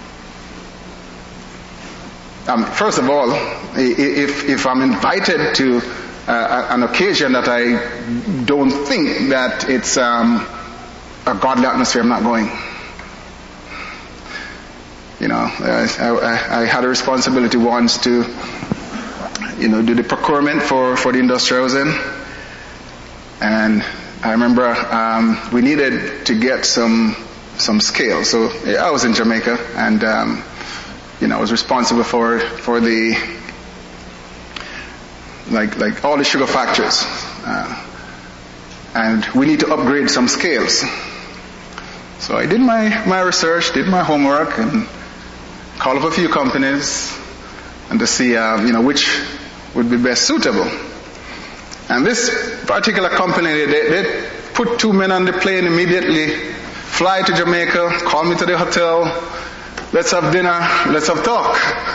um, first of all, if, if I'm invited to uh, an occasion that I don't think that it's um, a godly atmosphere, I'm not going. You know, I, I, I had a responsibility once to, you know, do the procurement for, for the industry I was in. And I remember um, we needed to get some some scale. So yeah, I was in Jamaica, and um, you know, I was responsible for for the like like all the sugar factories, uh, and we need to upgrade some scales. So I did my my research, did my homework, and called up a few companies and to see, uh, you know, which would be best suitable. And this particular company, they, they put two men on the plane immediately, fly to Jamaica, call me to the hotel, let's have dinner, let's have talk.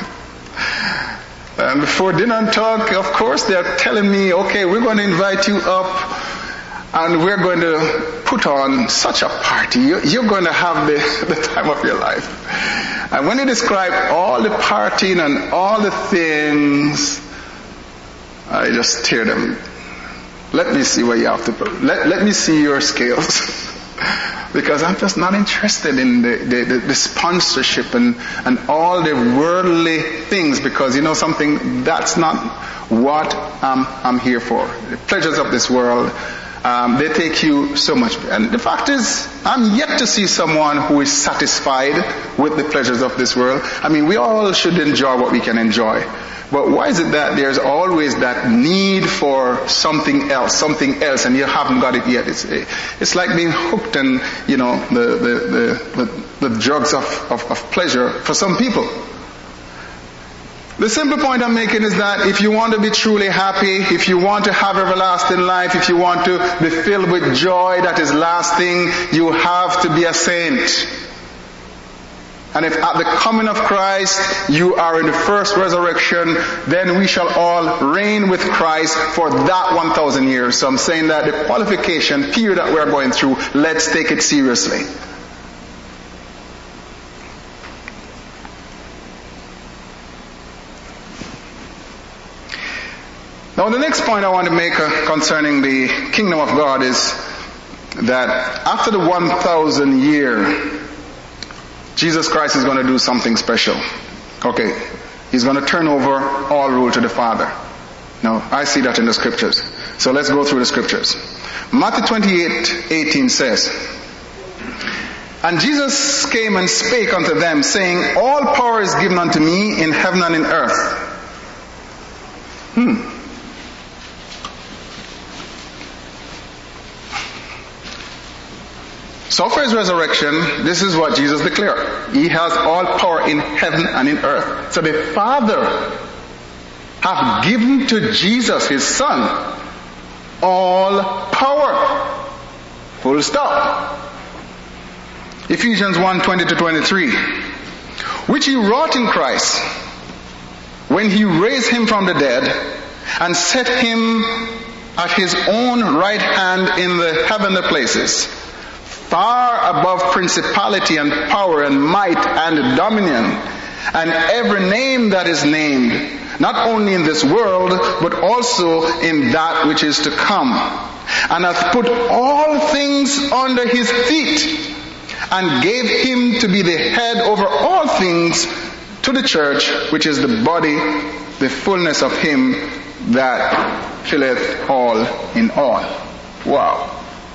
And before dinner and talk, of course, they're telling me, okay, we're going to invite you up and we're going to put on such a party. You're going to have the, the time of your life. And when he described all the partying and all the things, I just teared them. Let me see what you have to put. Let, let me see your scales. Because I'm just not interested in the, the, the, the sponsorship and, and all the worldly things, because you know something, that's not what I'm, I'm here for. The pleasures of this world, Um, they take you so much. And the fact is, I'm yet to see someone who is satisfied with the pleasures of this world. I mean, we all should enjoy what we can enjoy. But why is it that there's always that need for something else, something else, and you haven't got it yet? It's it's like being hooked in, you know, the the the, the, the drugs of, of, of pleasure for some people. The simple point I'm making is that if you want to be truly happy, if you want to have everlasting life, if you want to be filled with joy that is lasting, you have to be a saint. And if at the coming of Christ you are in the first resurrection, then we shall all reign with Christ for that one thousand years. So I'm saying that the qualification period that we're going through, let's take it seriously. Now the next point I want to make uh, concerning the kingdom of God is that after the one thousand year, Jesus Christ is going to do something special. Okay, He's going to turn over all rule to the Father. Now, I see that in the scriptures. So let's go through the scriptures. Matthew twenty-eight eighteen says, "And Jesus came and spake unto them, saying, All power is given unto me in heaven and in earth." Hmm. So for His resurrection, this is what Jesus declared. He has all power in heaven and in earth. So the Father hath given to Jesus, His Son, all power. Full stop. Ephesians one twenty to twenty-three. "Which He wrought in Christ, when He raised Him from the dead, and set Him at His own right hand in the heavenly places, far above principality and power and might and dominion, and every name that is named, not only in this world, but also in that which is to come. And hath put all things under His feet, and gave Him to be the head over all things to the church, which is the body, the fullness of Him that filleth all in all." Wow.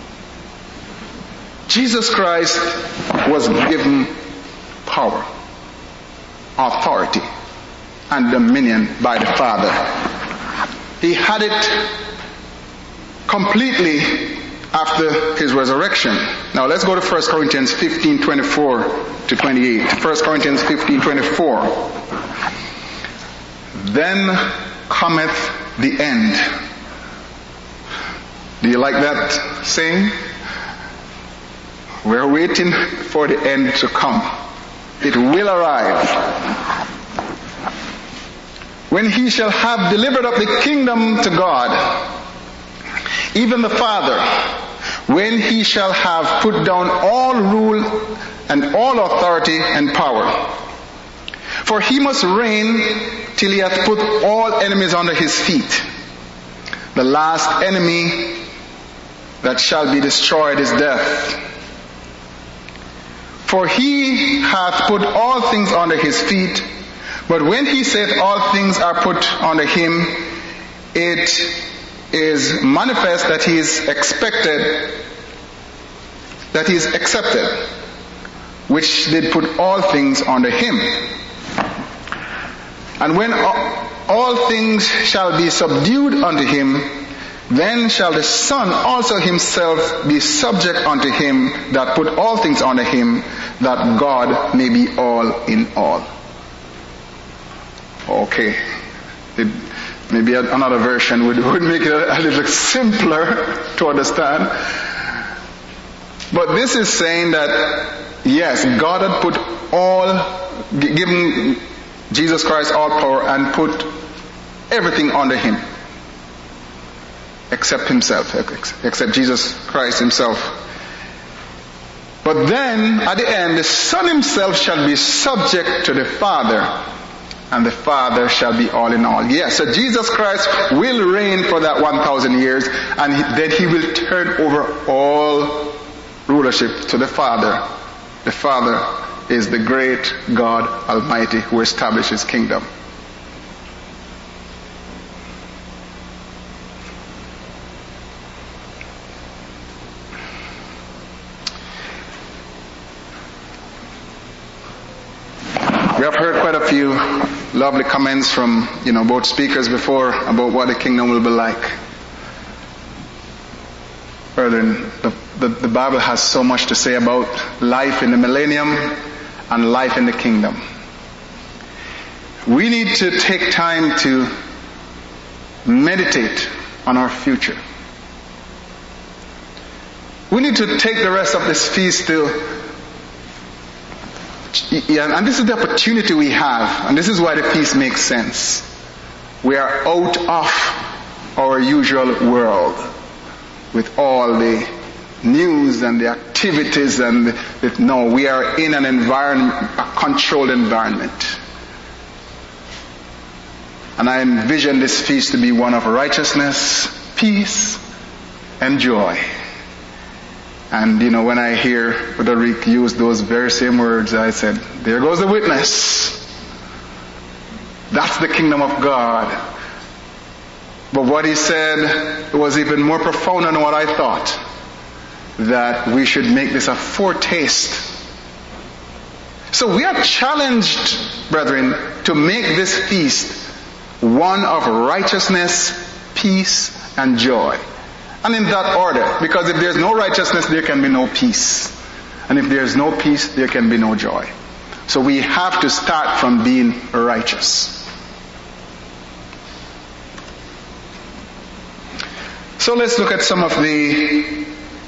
Jesus Christ was given power, authority, and dominion by the Father. He had it completely after His resurrection. Now let's go to First Corinthians fifteen twenty-four to twenty-eight. First Corinthians fifteen twenty-four. "Then cometh the end." Do you like that saying? We're waiting for the end to come. It will arrive. "When He shall have delivered up the kingdom to God, even the Father, when He shall have put down all rule and all authority and power. For He must reign till He hath put all enemies under His feet. The last enemy that shall be destroyed is death. For He hath put all things under His feet, but when He saith all things are put under Him, it is manifest that He is expected, that He is accepted, which did put all things under Him. And when all things shall be subdued unto Him, then shall the Son also Himself be subject unto Him that put all things under Him, that God may be all in all." Okay. It, maybe another version would, would make it a, a little simpler to understand. But this is saying that, yes, God had put all, given Jesus Christ all power and put everything under Him. Except Himself, except Jesus Christ Himself. But then, at the end, the Son Himself shall be subject to the Father, and the Father shall be all in all. Yes, so Jesus Christ will reign for that one thousand years, and then He will turn over all rulership to the Father. The Father is the great God Almighty who established His kingdom. We have heard quite a few lovely comments from, you know, both speakers before about what the kingdom will be like. Brethren, the, the, the Bible has so much to say about life in the millennium and life in the kingdom. We need to take time to meditate on our future. We need to take the rest of this feast to Yeah, and this is the opportunity we have, and this is why the feast makes sense. We are out of our usual world with all the news and the activities and the, the, no, we are in an environment, a controlled environment. And I envision this feast to be one of righteousness, peace, and joy. And you know, when I hear Brother Rick use those very same words, I said, there goes the witness. That's the kingdom of God. But what he said was even more profound than what I thought. That we should make this a foretaste. So we are challenged, brethren, to make this feast one of righteousness, peace, and joy. And in that order. Because if there's no righteousness, there can be no peace. And if there's no peace, there can be no joy. So we have to start from being righteous. So let's look at some of the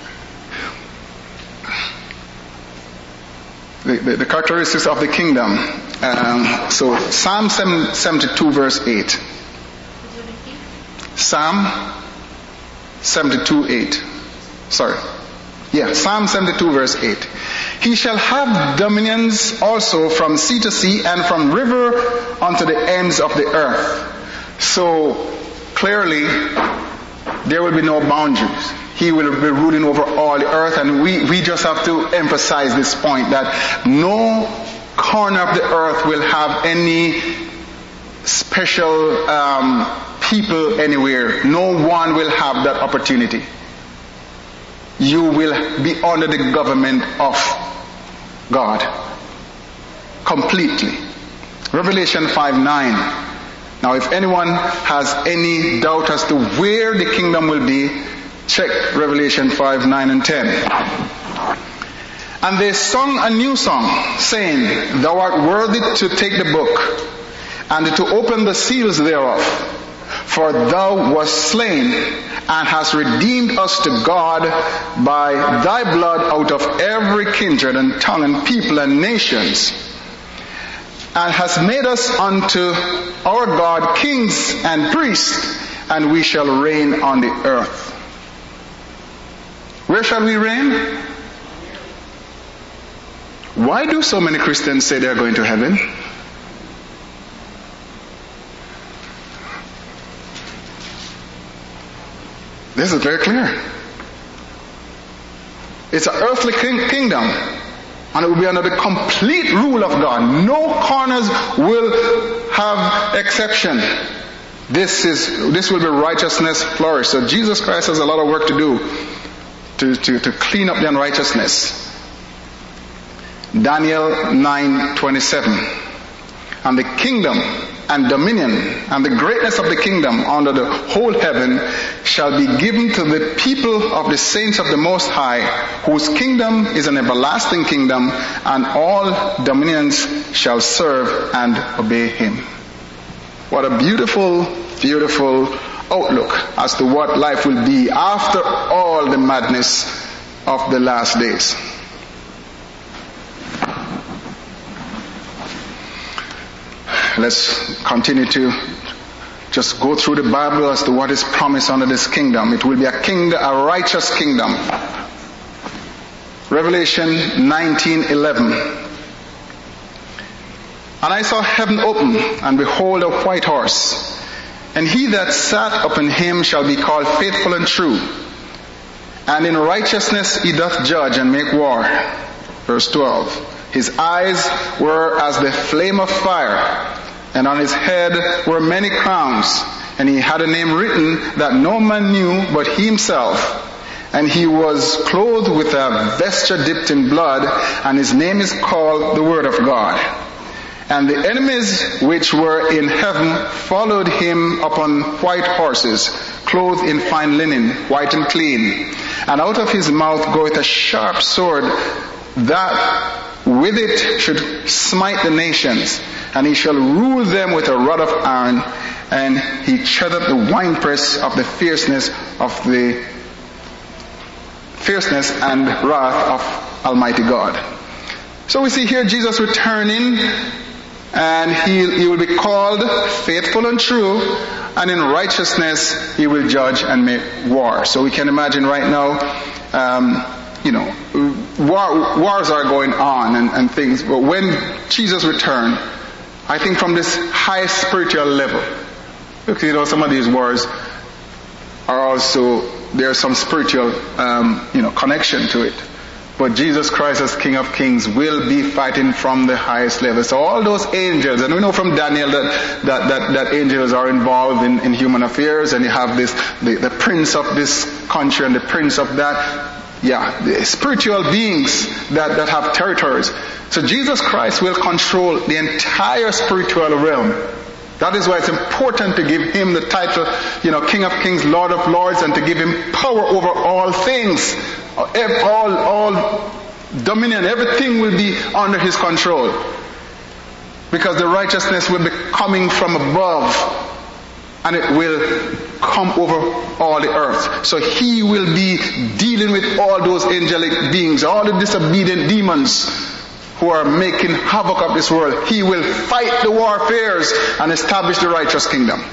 the, the, the characteristics of the kingdom. Um, so Psalm seventy-two verse eight. Psalm seventy-two eight. Sorry. Yeah, Psalm seventy-two verse eight. He shall have dominions also from sea to sea and from river unto the ends of the earth. So clearly there will be no boundaries. He will be ruling over all the earth, and we, we just have to emphasize this point that no corner of the earth will have any special um, people anywhere. No one will have that opportunity. You will be under the government of God completely. Revelation five nine. Now if anyone has any doubt as to where the kingdom will be, check Revelation five nine and ten. And they sung a new song, saying, Thou art worthy to take the book, and to open the seals thereof. For thou wast slain, and hast redeemed us to God by thy blood out of every kindred and tongue and people and nations, and hast made us unto our God kings and priests, and we shall reign on the earth. Where shall we reign? Why do so many Christians say they are going to heaven? This is very clear. It's an earthly king- kingdom. And it will be under the complete rule of God. No corners will have exception. This is, this will be righteousness flourish. So Jesus Christ has a lot of work to do to, to, to clean up the unrighteousness. Daniel nine twenty-seven. And the kingdom and dominion and the greatness of the kingdom under the whole heaven shall be given to the people of the saints of the Most High, whose kingdom is an everlasting kingdom, and all dominions shall serve and obey him. What a beautiful, beautiful outlook as to what life will be after all the madness of the last days. Let's continue to just go through the Bible as to what is promised under this kingdom. It will be a kingdom, a righteous kingdom. Revelation nineteen eleven. And I saw heaven open, and behold a white horse, and he that sat upon him shall be called faithful and true, and in righteousness he doth judge and make war. Verse twelve. His eyes were as the flame of fire, and on his head were many crowns, and he had a name written that no man knew but he himself. And he was clothed with a vesture dipped in blood, and his name is called the Word of God. And the enemies which were in heaven followed him upon white horses, clothed in fine linen, white and clean. And out of his mouth goeth a sharp sword, that with it should smite the nations, and he shall rule them with a rod of iron, and he treadeth the winepress of the fierceness of the fierceness and wrath of Almighty God. So we see here Jesus returning, and he, he will be called faithful and true, and in righteousness he will judge and make war. So we can imagine right now, um, you know, war, wars are going on and, and things, but when Jesus returns, I think from this high spiritual level, because you know some of these wars are also, there's some spiritual um, you know, connection to it. But Jesus Christ as King of Kings will be fighting from the highest level. So all those angels, and we know from Daniel that that, that, that angels are involved in, in human affairs, and you have this the, the prince of this country and the prince of that. Yeah, the spiritual beings that, that have territories. So Jesus Christ will control the entire spiritual realm. That is why it's important to give him the title, you know, King of Kings, Lord of Lords, and to give him power over all things. All, all dominion, everything will be under his control. Because the righteousness will be coming from above, and it will come over all the earth. So he will be dealing with all those angelic beings, all the disobedient demons who are making havoc of this world. He will fight the warfares and establish the righteous kingdom.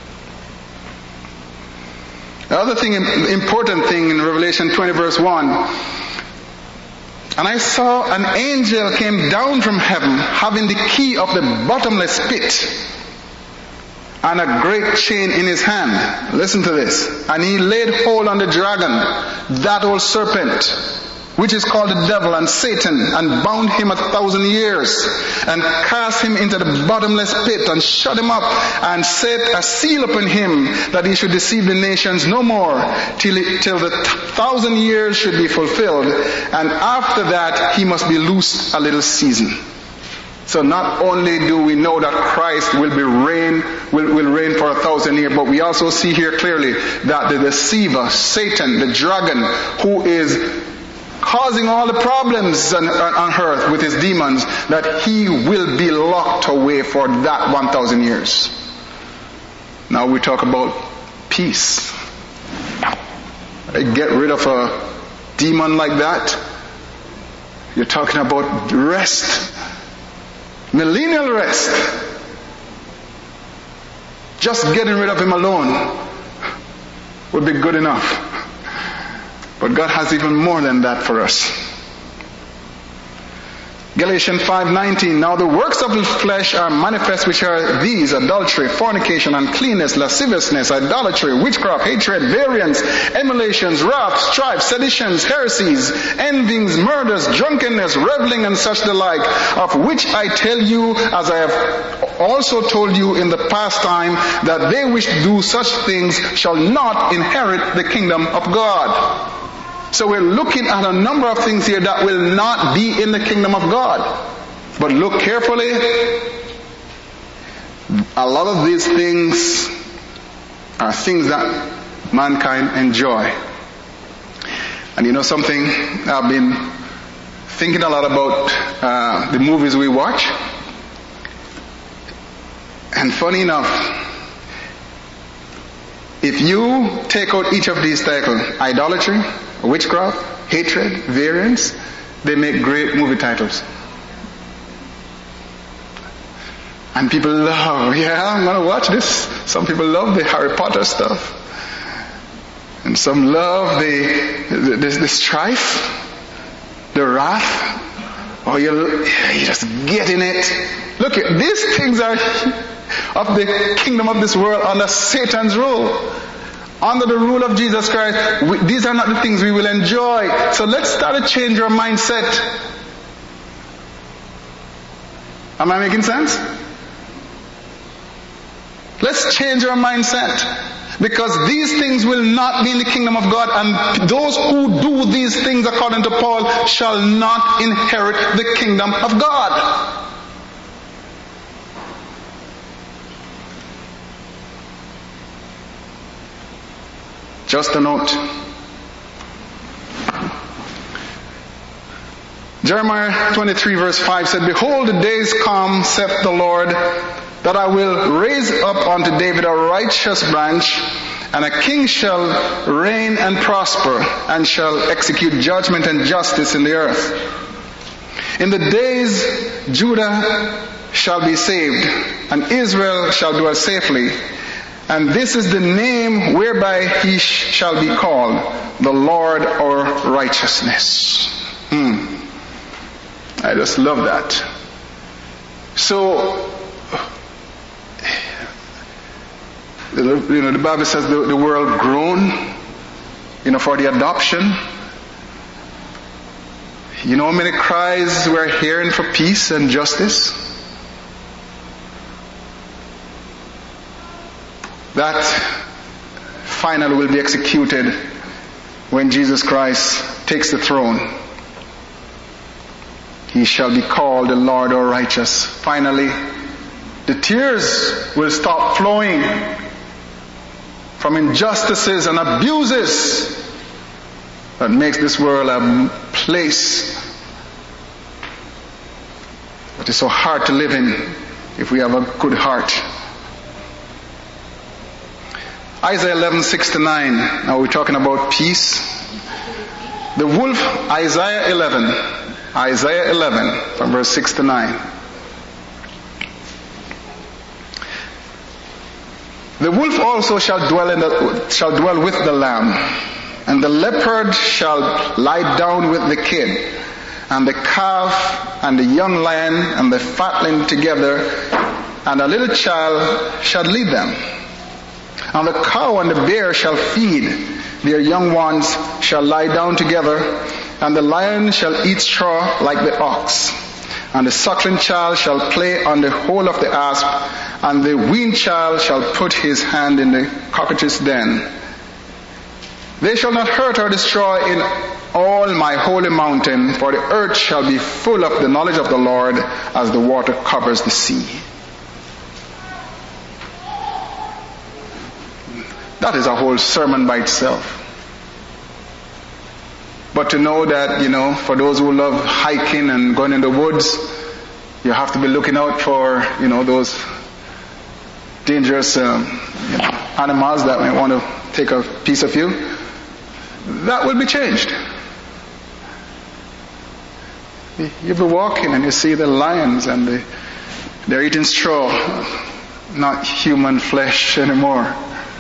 The other thing, important thing in Revelation twenty verse one, and I saw an angel came down from heaven having the key of the bottomless pit and a great chain in his hand. Listen to this. And he laid hold on the dragon, that old serpent, which is called the devil and Satan, and bound him a thousand years, and cast him into the bottomless pit, and shut him up, and set a seal upon him, that he should deceive the nations no more, till, it, till the thousand years should be fulfilled, and after that he must be loosed a little season. So not only do we know that Christ will be reign, will, will reign for a thousand years, but we also see here clearly that the deceiver, Satan, the dragon, who is causing all the problems on, on earth with his demons, that he will be locked away for that one thousand years. Now we talk about peace. Get rid of a demon like that. You're talking about rest. Millennial rest. Just getting rid of him alone would be good enough. But God has even more than that for us. Galatians five nineteen, now the works of the flesh are manifest, which are these: adultery, fornication, uncleanness, lasciviousness, idolatry, witchcraft, hatred, variance, emulations, wrath, strife, seditions, heresies, envyings, murders, drunkenness, reveling, and such the like, of which I tell you, as I have also told you in the past time, that they which do such things shall not inherit the kingdom of God. So we're looking at a number of things here that will not be in the kingdom of God. But look carefully. A lot of these things are things that mankind enjoy. And you know something? I've been thinking a lot about uh, the movies we watch. And funny enough, if you take out each of these titles, idolatry, witchcraft, hatred, variance, they make great movie titles. And people love, yeah, I'm going to watch this. Some people love the Harry Potter stuff. And some love the, the, the, the strife, the wrath. Oh, you you just get in it. Look, these things are of the kingdom of this world under Satan's rule. Under the rule of Jesus Christ, we, these are not the things we will enjoy. So let's start to change our mindset. Am I making sense? Let's change our mindset. Because these things will not be in the kingdom of God, and those who do these things, according to Paul, shall not inherit the kingdom of God. Just a note. Jeremiah twenty-three verse five said, behold, the days come, saith the Lord, that I will raise up unto David a righteous branch, and a king shall reign and prosper, and shall execute judgment and justice in the earth. In the days Judah shall be saved, and Israel shall dwell safely. And this is the name whereby he sh- shall be called, the Lord our righteousness. Hmm. I just love that. So, you know, the Bible says the, the world groaned, you know, for the adoption. You know how many cries we're hearing for peace and justice? That finally will be executed when Jesus Christ takes the throne. He shall be called the Lord our righteous. Finally, the tears will stop flowing from injustices and abuses that makes this world a place that is so hard to live in if we have a good heart. Isaiah eleven, six to nine. Now we're talking about peace. The wolf, Isaiah eleven. Isaiah eleven, from verse six to nine. The wolf also shall dwell in the, shall dwell with the lamb, and the leopard shall lie down with the kid, and the calf and the young lion and the fatling together, and a little child shall lead them. And the cow and the bear shall feed, their young ones shall lie down together, and the lion shall eat straw like the ox. And the suckling child shall play on the hole of the asp, and the weaned child shall put his hand in the cockroach's den. They shall not hurt or destroy in all my holy mountain, for the earth shall be full of the knowledge of the Lord as the water covers the sea. That is a whole sermon by itself. But to know that, you know, for those who love hiking and going in the woods, you have to be looking out for, you know, those dangerous um, you know, animals that might want to take a piece of you. That will be changed. You'll be walking and you see the lions and the, they're eating straw, not human flesh anymore.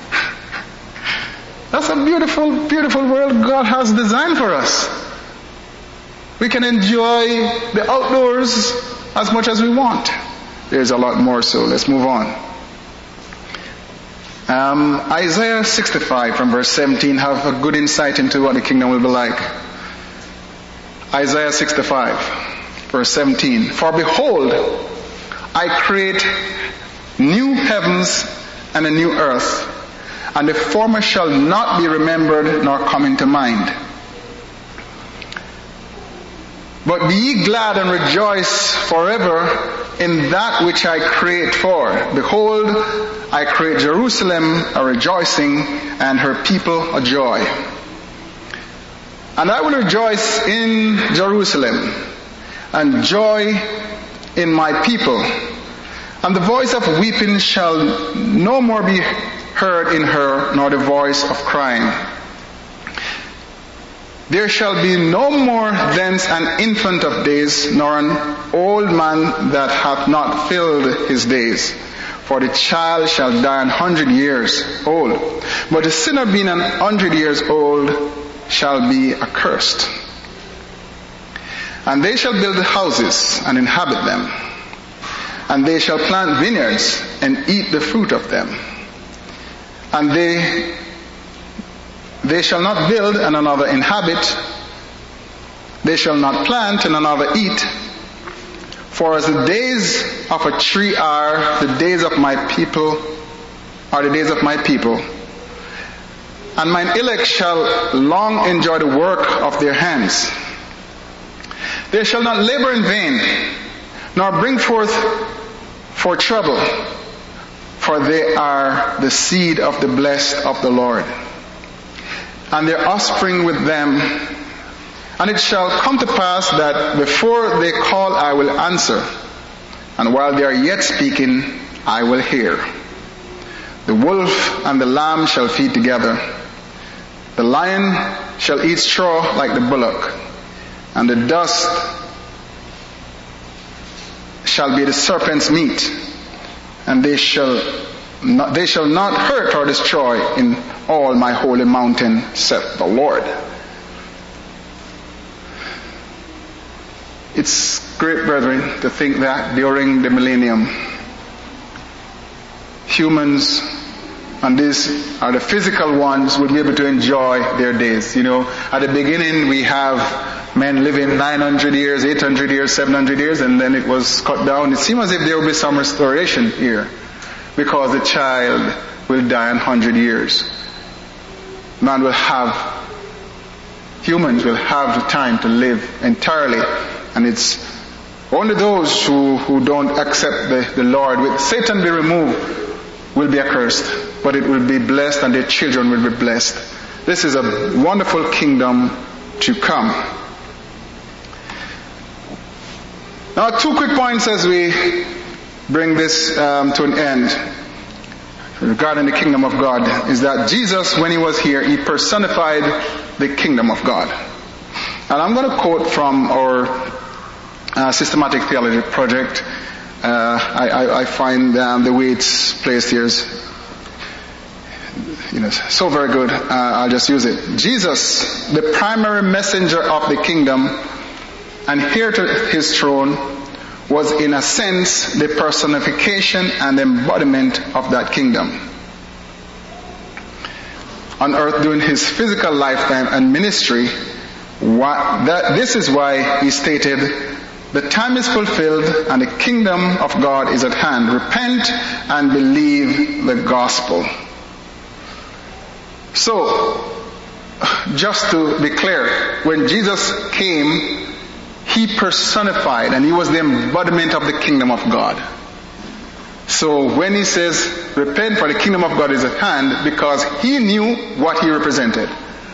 That's a beautiful, beautiful world God has designed for us. We can enjoy the outdoors as much as we want. There's a lot more, so let's move on. Um, Isaiah sixty-five from verse seventeen have a good insight into what the kingdom will be like. Isaiah sixty-five, verse seventeen. For behold, I create new heavens and a new earth, and the former shall not be remembered nor come into mind. But be ye glad and rejoice forever in that which I create for. Behold, I create Jerusalem a rejoicing, and her people a joy. And I will rejoice in Jerusalem, and joy in my people. And the voice of weeping shall no more be heard in her, nor the voice of crying. There shall be no more thence an infant of days, nor an old man that hath not filled his days. For the child shall die an hundred years old, but the sinner being an hundred years old shall be accursed. And they shall build houses and inhabit them, and they shall plant vineyards and eat the fruit of them. And they they shall not build and another inhabit. They shall not plant and another eat. For as the days of a tree are, the days of my people are the days of my people. And mine elect shall long enjoy the work of their hands. They shall not labor in vain, nor bring forth for trouble. For they are the seed of the blessed of the Lord, and their offspring with them. And it shall come to pass that before they call, I will answer, and while they are yet speaking, I will hear. The wolf and the lamb shall feed together. The lion shall eat straw like the bullock, and the dust shall be the serpent's meat, and they shall not, they shall not hurt or destroy in all my holy mountain, saith the Lord. It's great, brethren, to think that during the millennium, humans, and these are the physical ones, will be able to enjoy their days. You know, at the beginning we have men living nine hundred years, eight hundred years, seven hundred years, and then it was cut down. It seems as if there will be some restoration here, because the child will die in one hundred years. Man will have, humans will have the time to live entirely, and it's only those who, who don't accept the, the Lord, with Satan be removed, will be accursed, but it will be blessed, and their children will be blessed. This is a wonderful kingdom to come. Now, two quick points as we bring this um, to an end regarding the kingdom of God is that Jesus, when he was here, he personified the kingdom of God. And I'm going to quote from our uh, systematic theology project. Uh, I, I, I find um, the way it's placed here is, you know, so very good. Uh, I'll just use it. Jesus, the primary messenger of the kingdom and heir to his throne, was in a sense the personification and embodiment of that kingdom. On earth during his physical lifetime and ministry, what, that, this is why he stated, the time is fulfilled and the kingdom of God is at hand. Repent and believe the gospel. So, just to be clear, when Jesus came, he personified, and he was the embodiment of the kingdom of God. So when he says, repent for the kingdom of God is at hand, because he knew what he represented.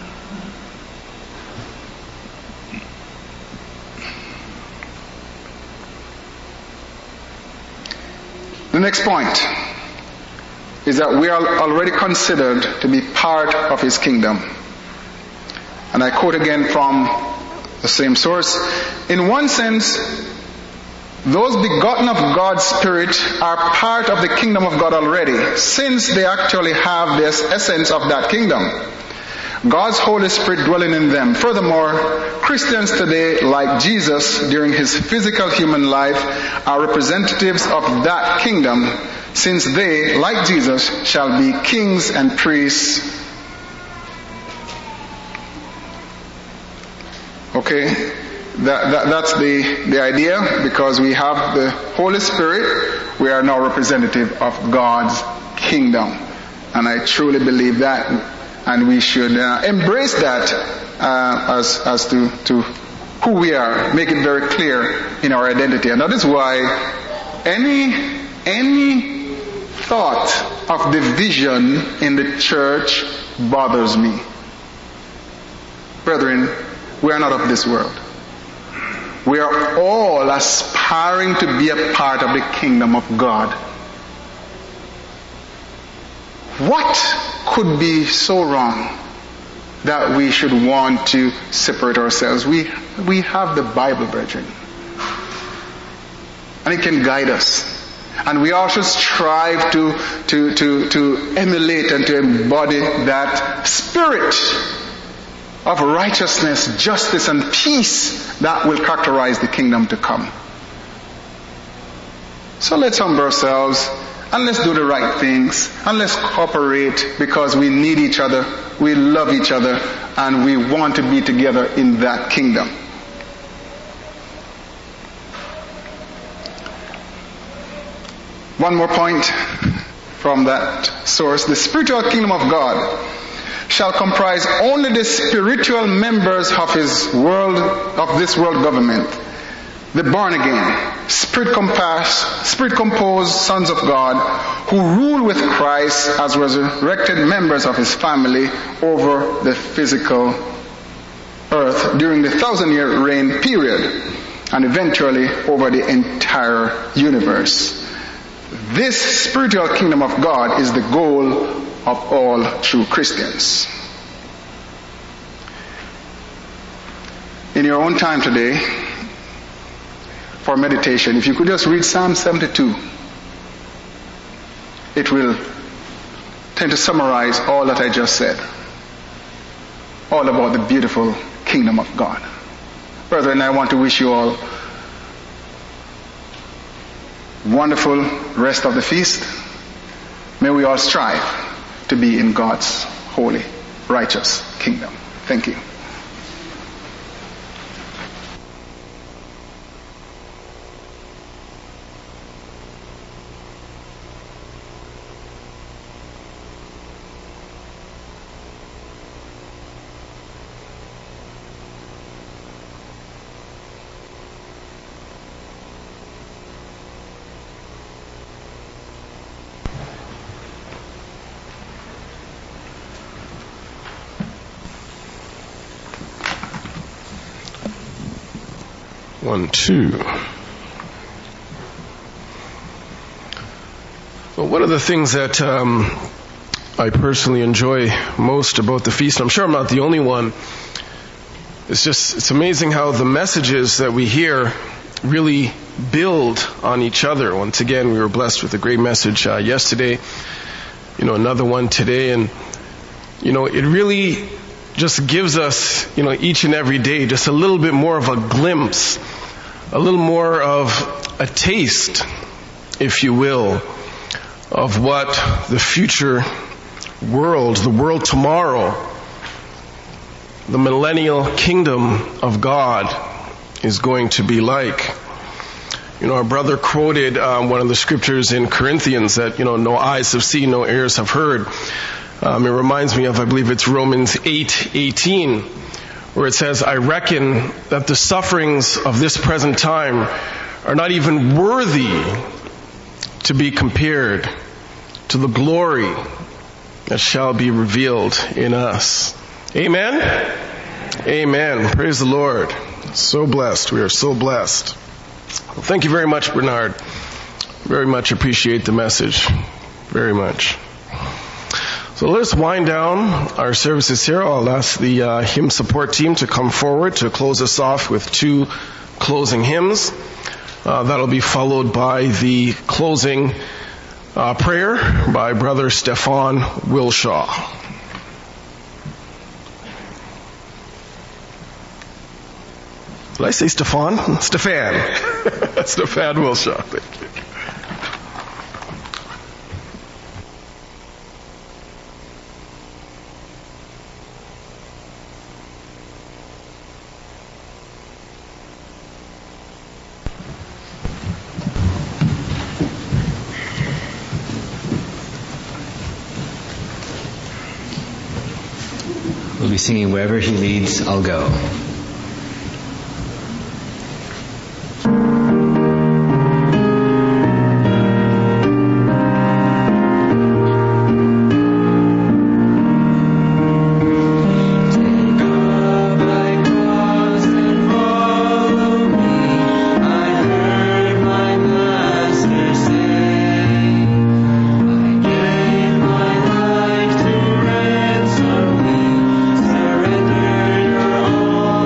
The next point is that we are already considered to be part of his kingdom. And I quote again from the same source. In one sense, those begotten of God's Spirit are part of the kingdom of God already, since they actually have this essence of that kingdom. God's Holy Spirit dwelling in them. Furthermore, Christians today, like Jesus during his physical human life, are representatives of that kingdom, since they, like Jesus, shall be kings and priests. Okay, that, that, that's the, the idea, because we have the Holy Spirit, we are now representative of God's kingdom. And I truly believe that, and we should uh, embrace that uh, as, as to, to who we are, make it very clear in our identity. And that is why any, any thought of division in the church bothers me. Brethren, we are not of this world. We are all aspiring to be a part of the kingdom of God. What could be so wrong that we should want to separate ourselves? We, we have the Bible, brethren. And it can guide us. And we all should strive to, to, to, to emulate and to embody that spirit of righteousness, justice, and peace that will characterize the kingdom to come. So let's humble ourselves, and let's do the right things, and let's cooperate, because we need each other, we love each other, and we want to be together in that kingdom. One more point from that source. The spiritual kingdom of God shall comprise only the spiritual members of his world, of this world government, the born again, spirit composed, spirit composed sons of God, who rule with Christ as resurrected members of his family over the physical earth during the thousand year reign period, and eventually over the entire universe. This spiritual kingdom of God is the goal of all true Christians. In your own time today, for meditation, if you could just read Psalm seventy-two, it will tend to summarize all that I just said. All about the beautiful kingdom of God. Brethren, I want to wish you all wonderful rest of the feast. May we all strive to be in God's holy, righteous kingdom. Thank you. One, two. Well, one of the things that um, I personally enjoy most about the feast, and I'm sure I'm not the only one, it's just, it's amazing how the messages that we hear really build on each other. Once again, we were blessed with a great message uh, yesterday, you know, another one today, and, you know, it really just gives us, you know, each and every day just a little bit more of a glimpse, a little more of a taste, if you will, of what the future world, the world tomorrow, the millennial kingdom of God is going to be like. You know, our brother quoted um, one of the scriptures in Corinthians that, you know, no eyes have seen, no ears have heard. Um, it reminds me of, I believe it's Romans eight eighteen, where it says, I reckon that the sufferings of this present time are not even worthy to be compared to the glory that shall be revealed in us. Amen? Amen. Praise the Lord. So blessed. We are so blessed. Well, thank you very much, Bernard. Very much appreciate the message. Very much. So let's wind down our services here. I'll ask the uh, hymn support team to come forward to close us off with two closing hymns. Uh, that'll be followed by the closing uh, prayer by Brother Stefan Wilshaw. Did I say Stefan? Stefan. Stefan Wilshaw. Thank you. We'll be singing Wherever He Leads, I'll Go. Surrender your all.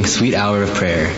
sing Sweet Hour of Prayer.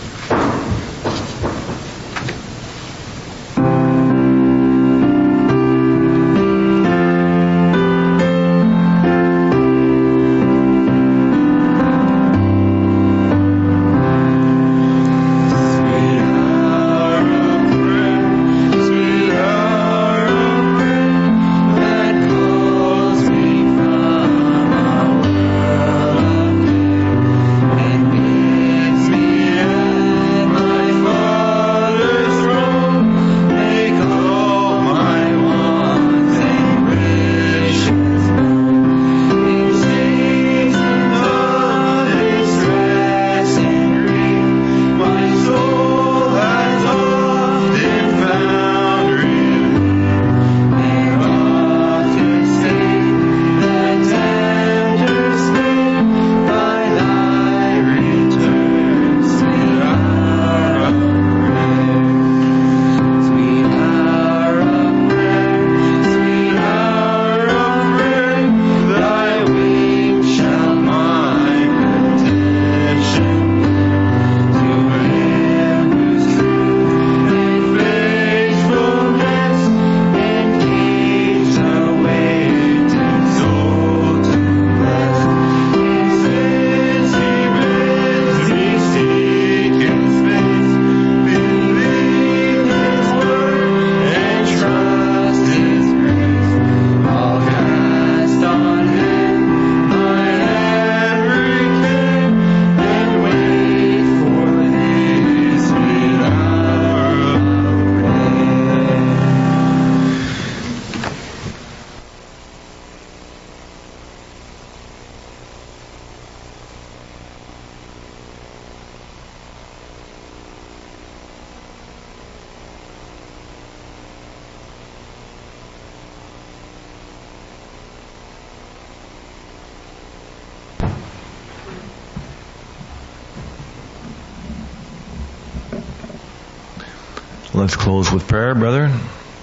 Let's close with prayer, brethren.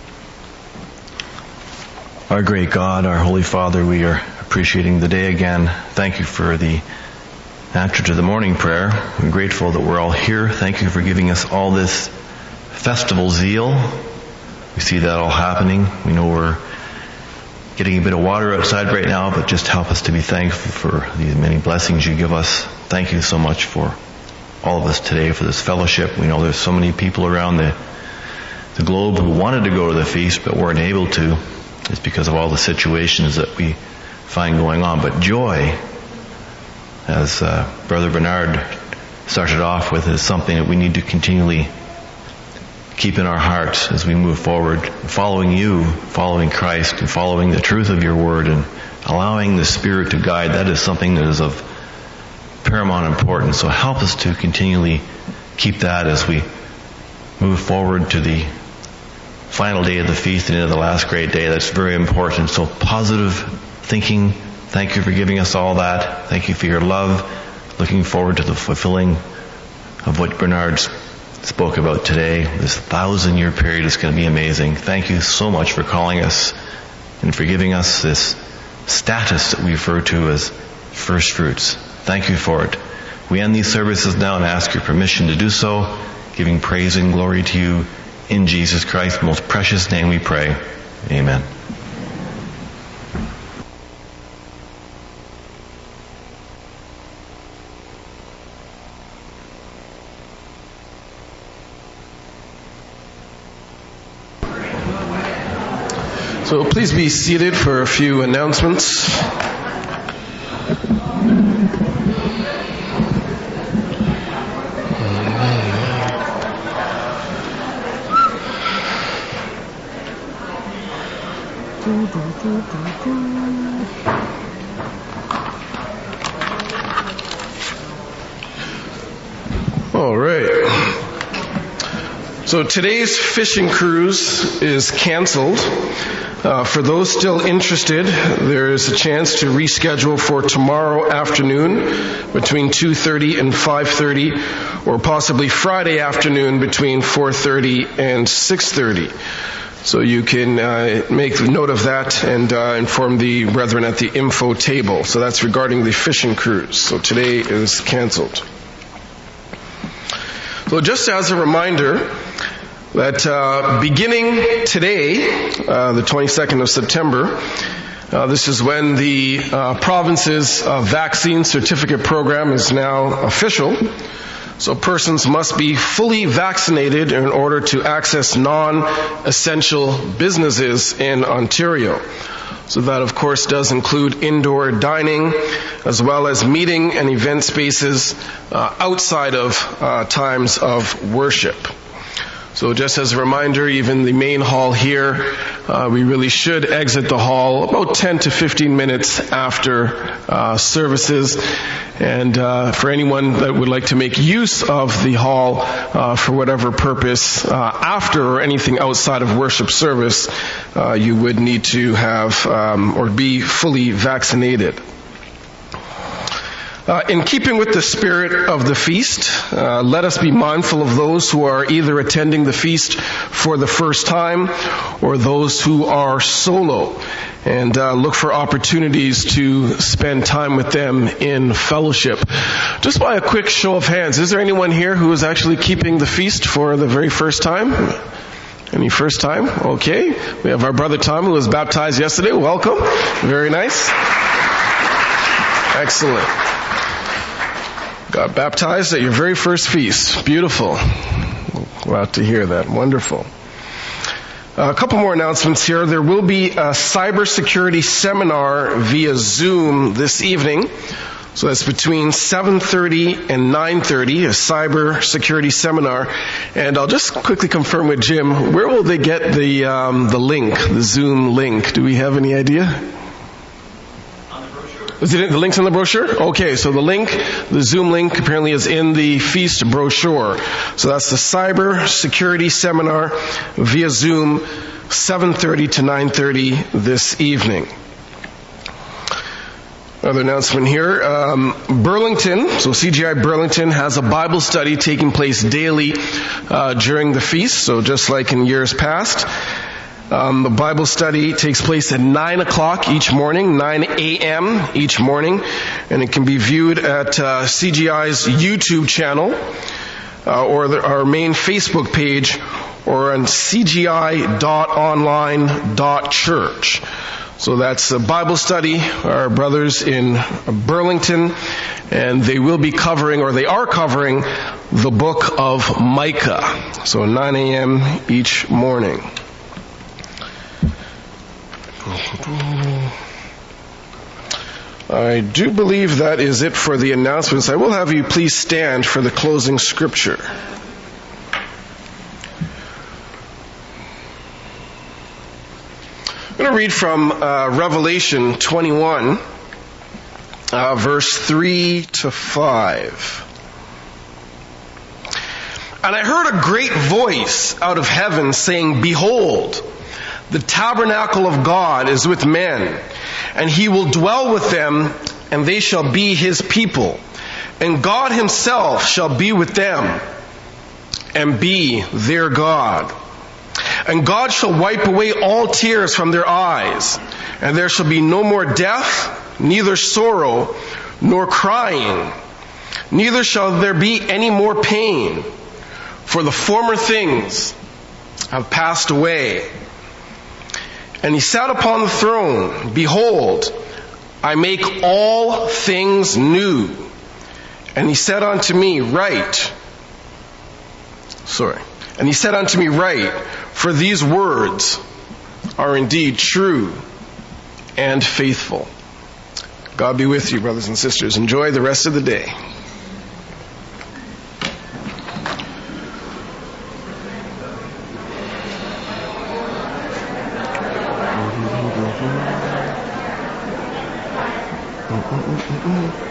Our great God, our Holy Father, we are appreciating the day again. Thank you for the answer to the morning prayer. We're grateful that we're all here. Thank you for giving us all this festival zeal. We see that all happening. We know we're getting a bit of water outside right now, but just help us to be thankful for the many blessings you give us. Thank you so much for all of us today, for this fellowship. We know there's so many people around the the globe who wanted to go to the feast but weren't able to. It's because of all the situations that we find going on. But joy, as uh, Brother Bernard started off with, is something that we need to continually keep in our hearts as we move forward, following you, following Christ, and following the truth of your word, and allowing the Spirit to guide. That is something that is of paramount importance. So help us to continually keep that as we move forward to the final day of the feast and into the last great day. That's very important. So positive thinking. Thank you for giving us all that. Thank you for your love. Looking forward to the fulfilling of what Bernard spoke about today. This thousand year period is going to be amazing. Thank you so much for calling us and for giving us this status that we refer to as first fruits. Thank you for it. We end these services now and ask your permission to do so, giving praise and glory to you in Jesus Christ's most precious name we pray. Amen. So please be seated for a few announcements. All right. So today's fishing cruise is canceled. Uh, for those still interested, there is a chance to reschedule for tomorrow afternoon between two thirty and five thirty, or possibly Friday afternoon between four thirty and six thirty. So you can uh, make note of that and uh, inform the brethren at the info table. So that's regarding the fishing cruise. So today is canceled. So just as a reminder that uh, beginning today, uh, the twenty-second of September, uh, this is when the uh, province's uh, vaccine certificate program is now official. So persons must be fully vaccinated in order to access non-essential businesses in Ontario. So that, of course, does include indoor dining, as well as meeting and event spaces uh, outside of uh, times of worship. So just as a reminder, even the main hall here, uh, we really should exit the hall about ten to fifteen minutes after uh, services. And uh, for anyone that would like to make use of the hall uh, for whatever purpose uh, after or anything outside of worship service, uh, you would need to have um, or be fully vaccinated. Uh, in keeping with the spirit of the feast, uh, let us be mindful of those who are either attending the feast for the first time or those who are solo, and uh, look for opportunities to spend time with them in fellowship. Just by a quick show of hands, is there anyone here who is actually keeping the feast for the very first time? Any first time? Okay. We have our brother Tom, who was baptized yesterday. Welcome. Very nice. Excellent. Got baptized at your very first feast. Beautiful. Glad to hear that. Wonderful. Uh, a couple more announcements here. There will be a cybersecurity seminar via Zoom this evening. So that's between seven thirty and nine thirty, a cybersecurity seminar. And I'll just quickly confirm with Jim, where will they get the um, the link, the Zoom link? Do we have any idea? Is it in the link's in the brochure? Okay, so the link, the Zoom link apparently is in the feast brochure. So that's the Cyber Security Seminar via Zoom, seven thirty to nine thirty this evening. Another announcement here. Um, Burlington, so C G I Burlington has a Bible study taking place daily uh, during the feast, so just like in years past. Um, the Bible study takes place at nine o'clock each morning, nine a.m. each morning, and it can be viewed at uh, C G I's YouTube channel uh, or the, our main Facebook page, or on c g i dot online dot church. So that's a Bible study, our brothers in Burlington, and they will be covering, or they are covering, the book of Micah. So nine a.m. each morning. I do believe that is it for the announcements. I will have you please stand for the closing scripture. I'm going to read from uh, Revelation twenty-one, uh, verse three to five. And I heard a great voice out of heaven saying, "Behold, the tabernacle of God is with men, and he will dwell with them, and they shall be his people. And God himself shall be with them, and be their God. And God shall wipe away all tears from their eyes, and there shall be no more death, neither sorrow, nor crying, neither shall there be any more pain, for the former things have passed away." And he sat upon the throne. Behold, I make all things new. And he said unto me, Write. Sorry. And he said unto me, Write, for these words are indeed true and faithful. God be with you, brothers and sisters. Enjoy the rest of the day.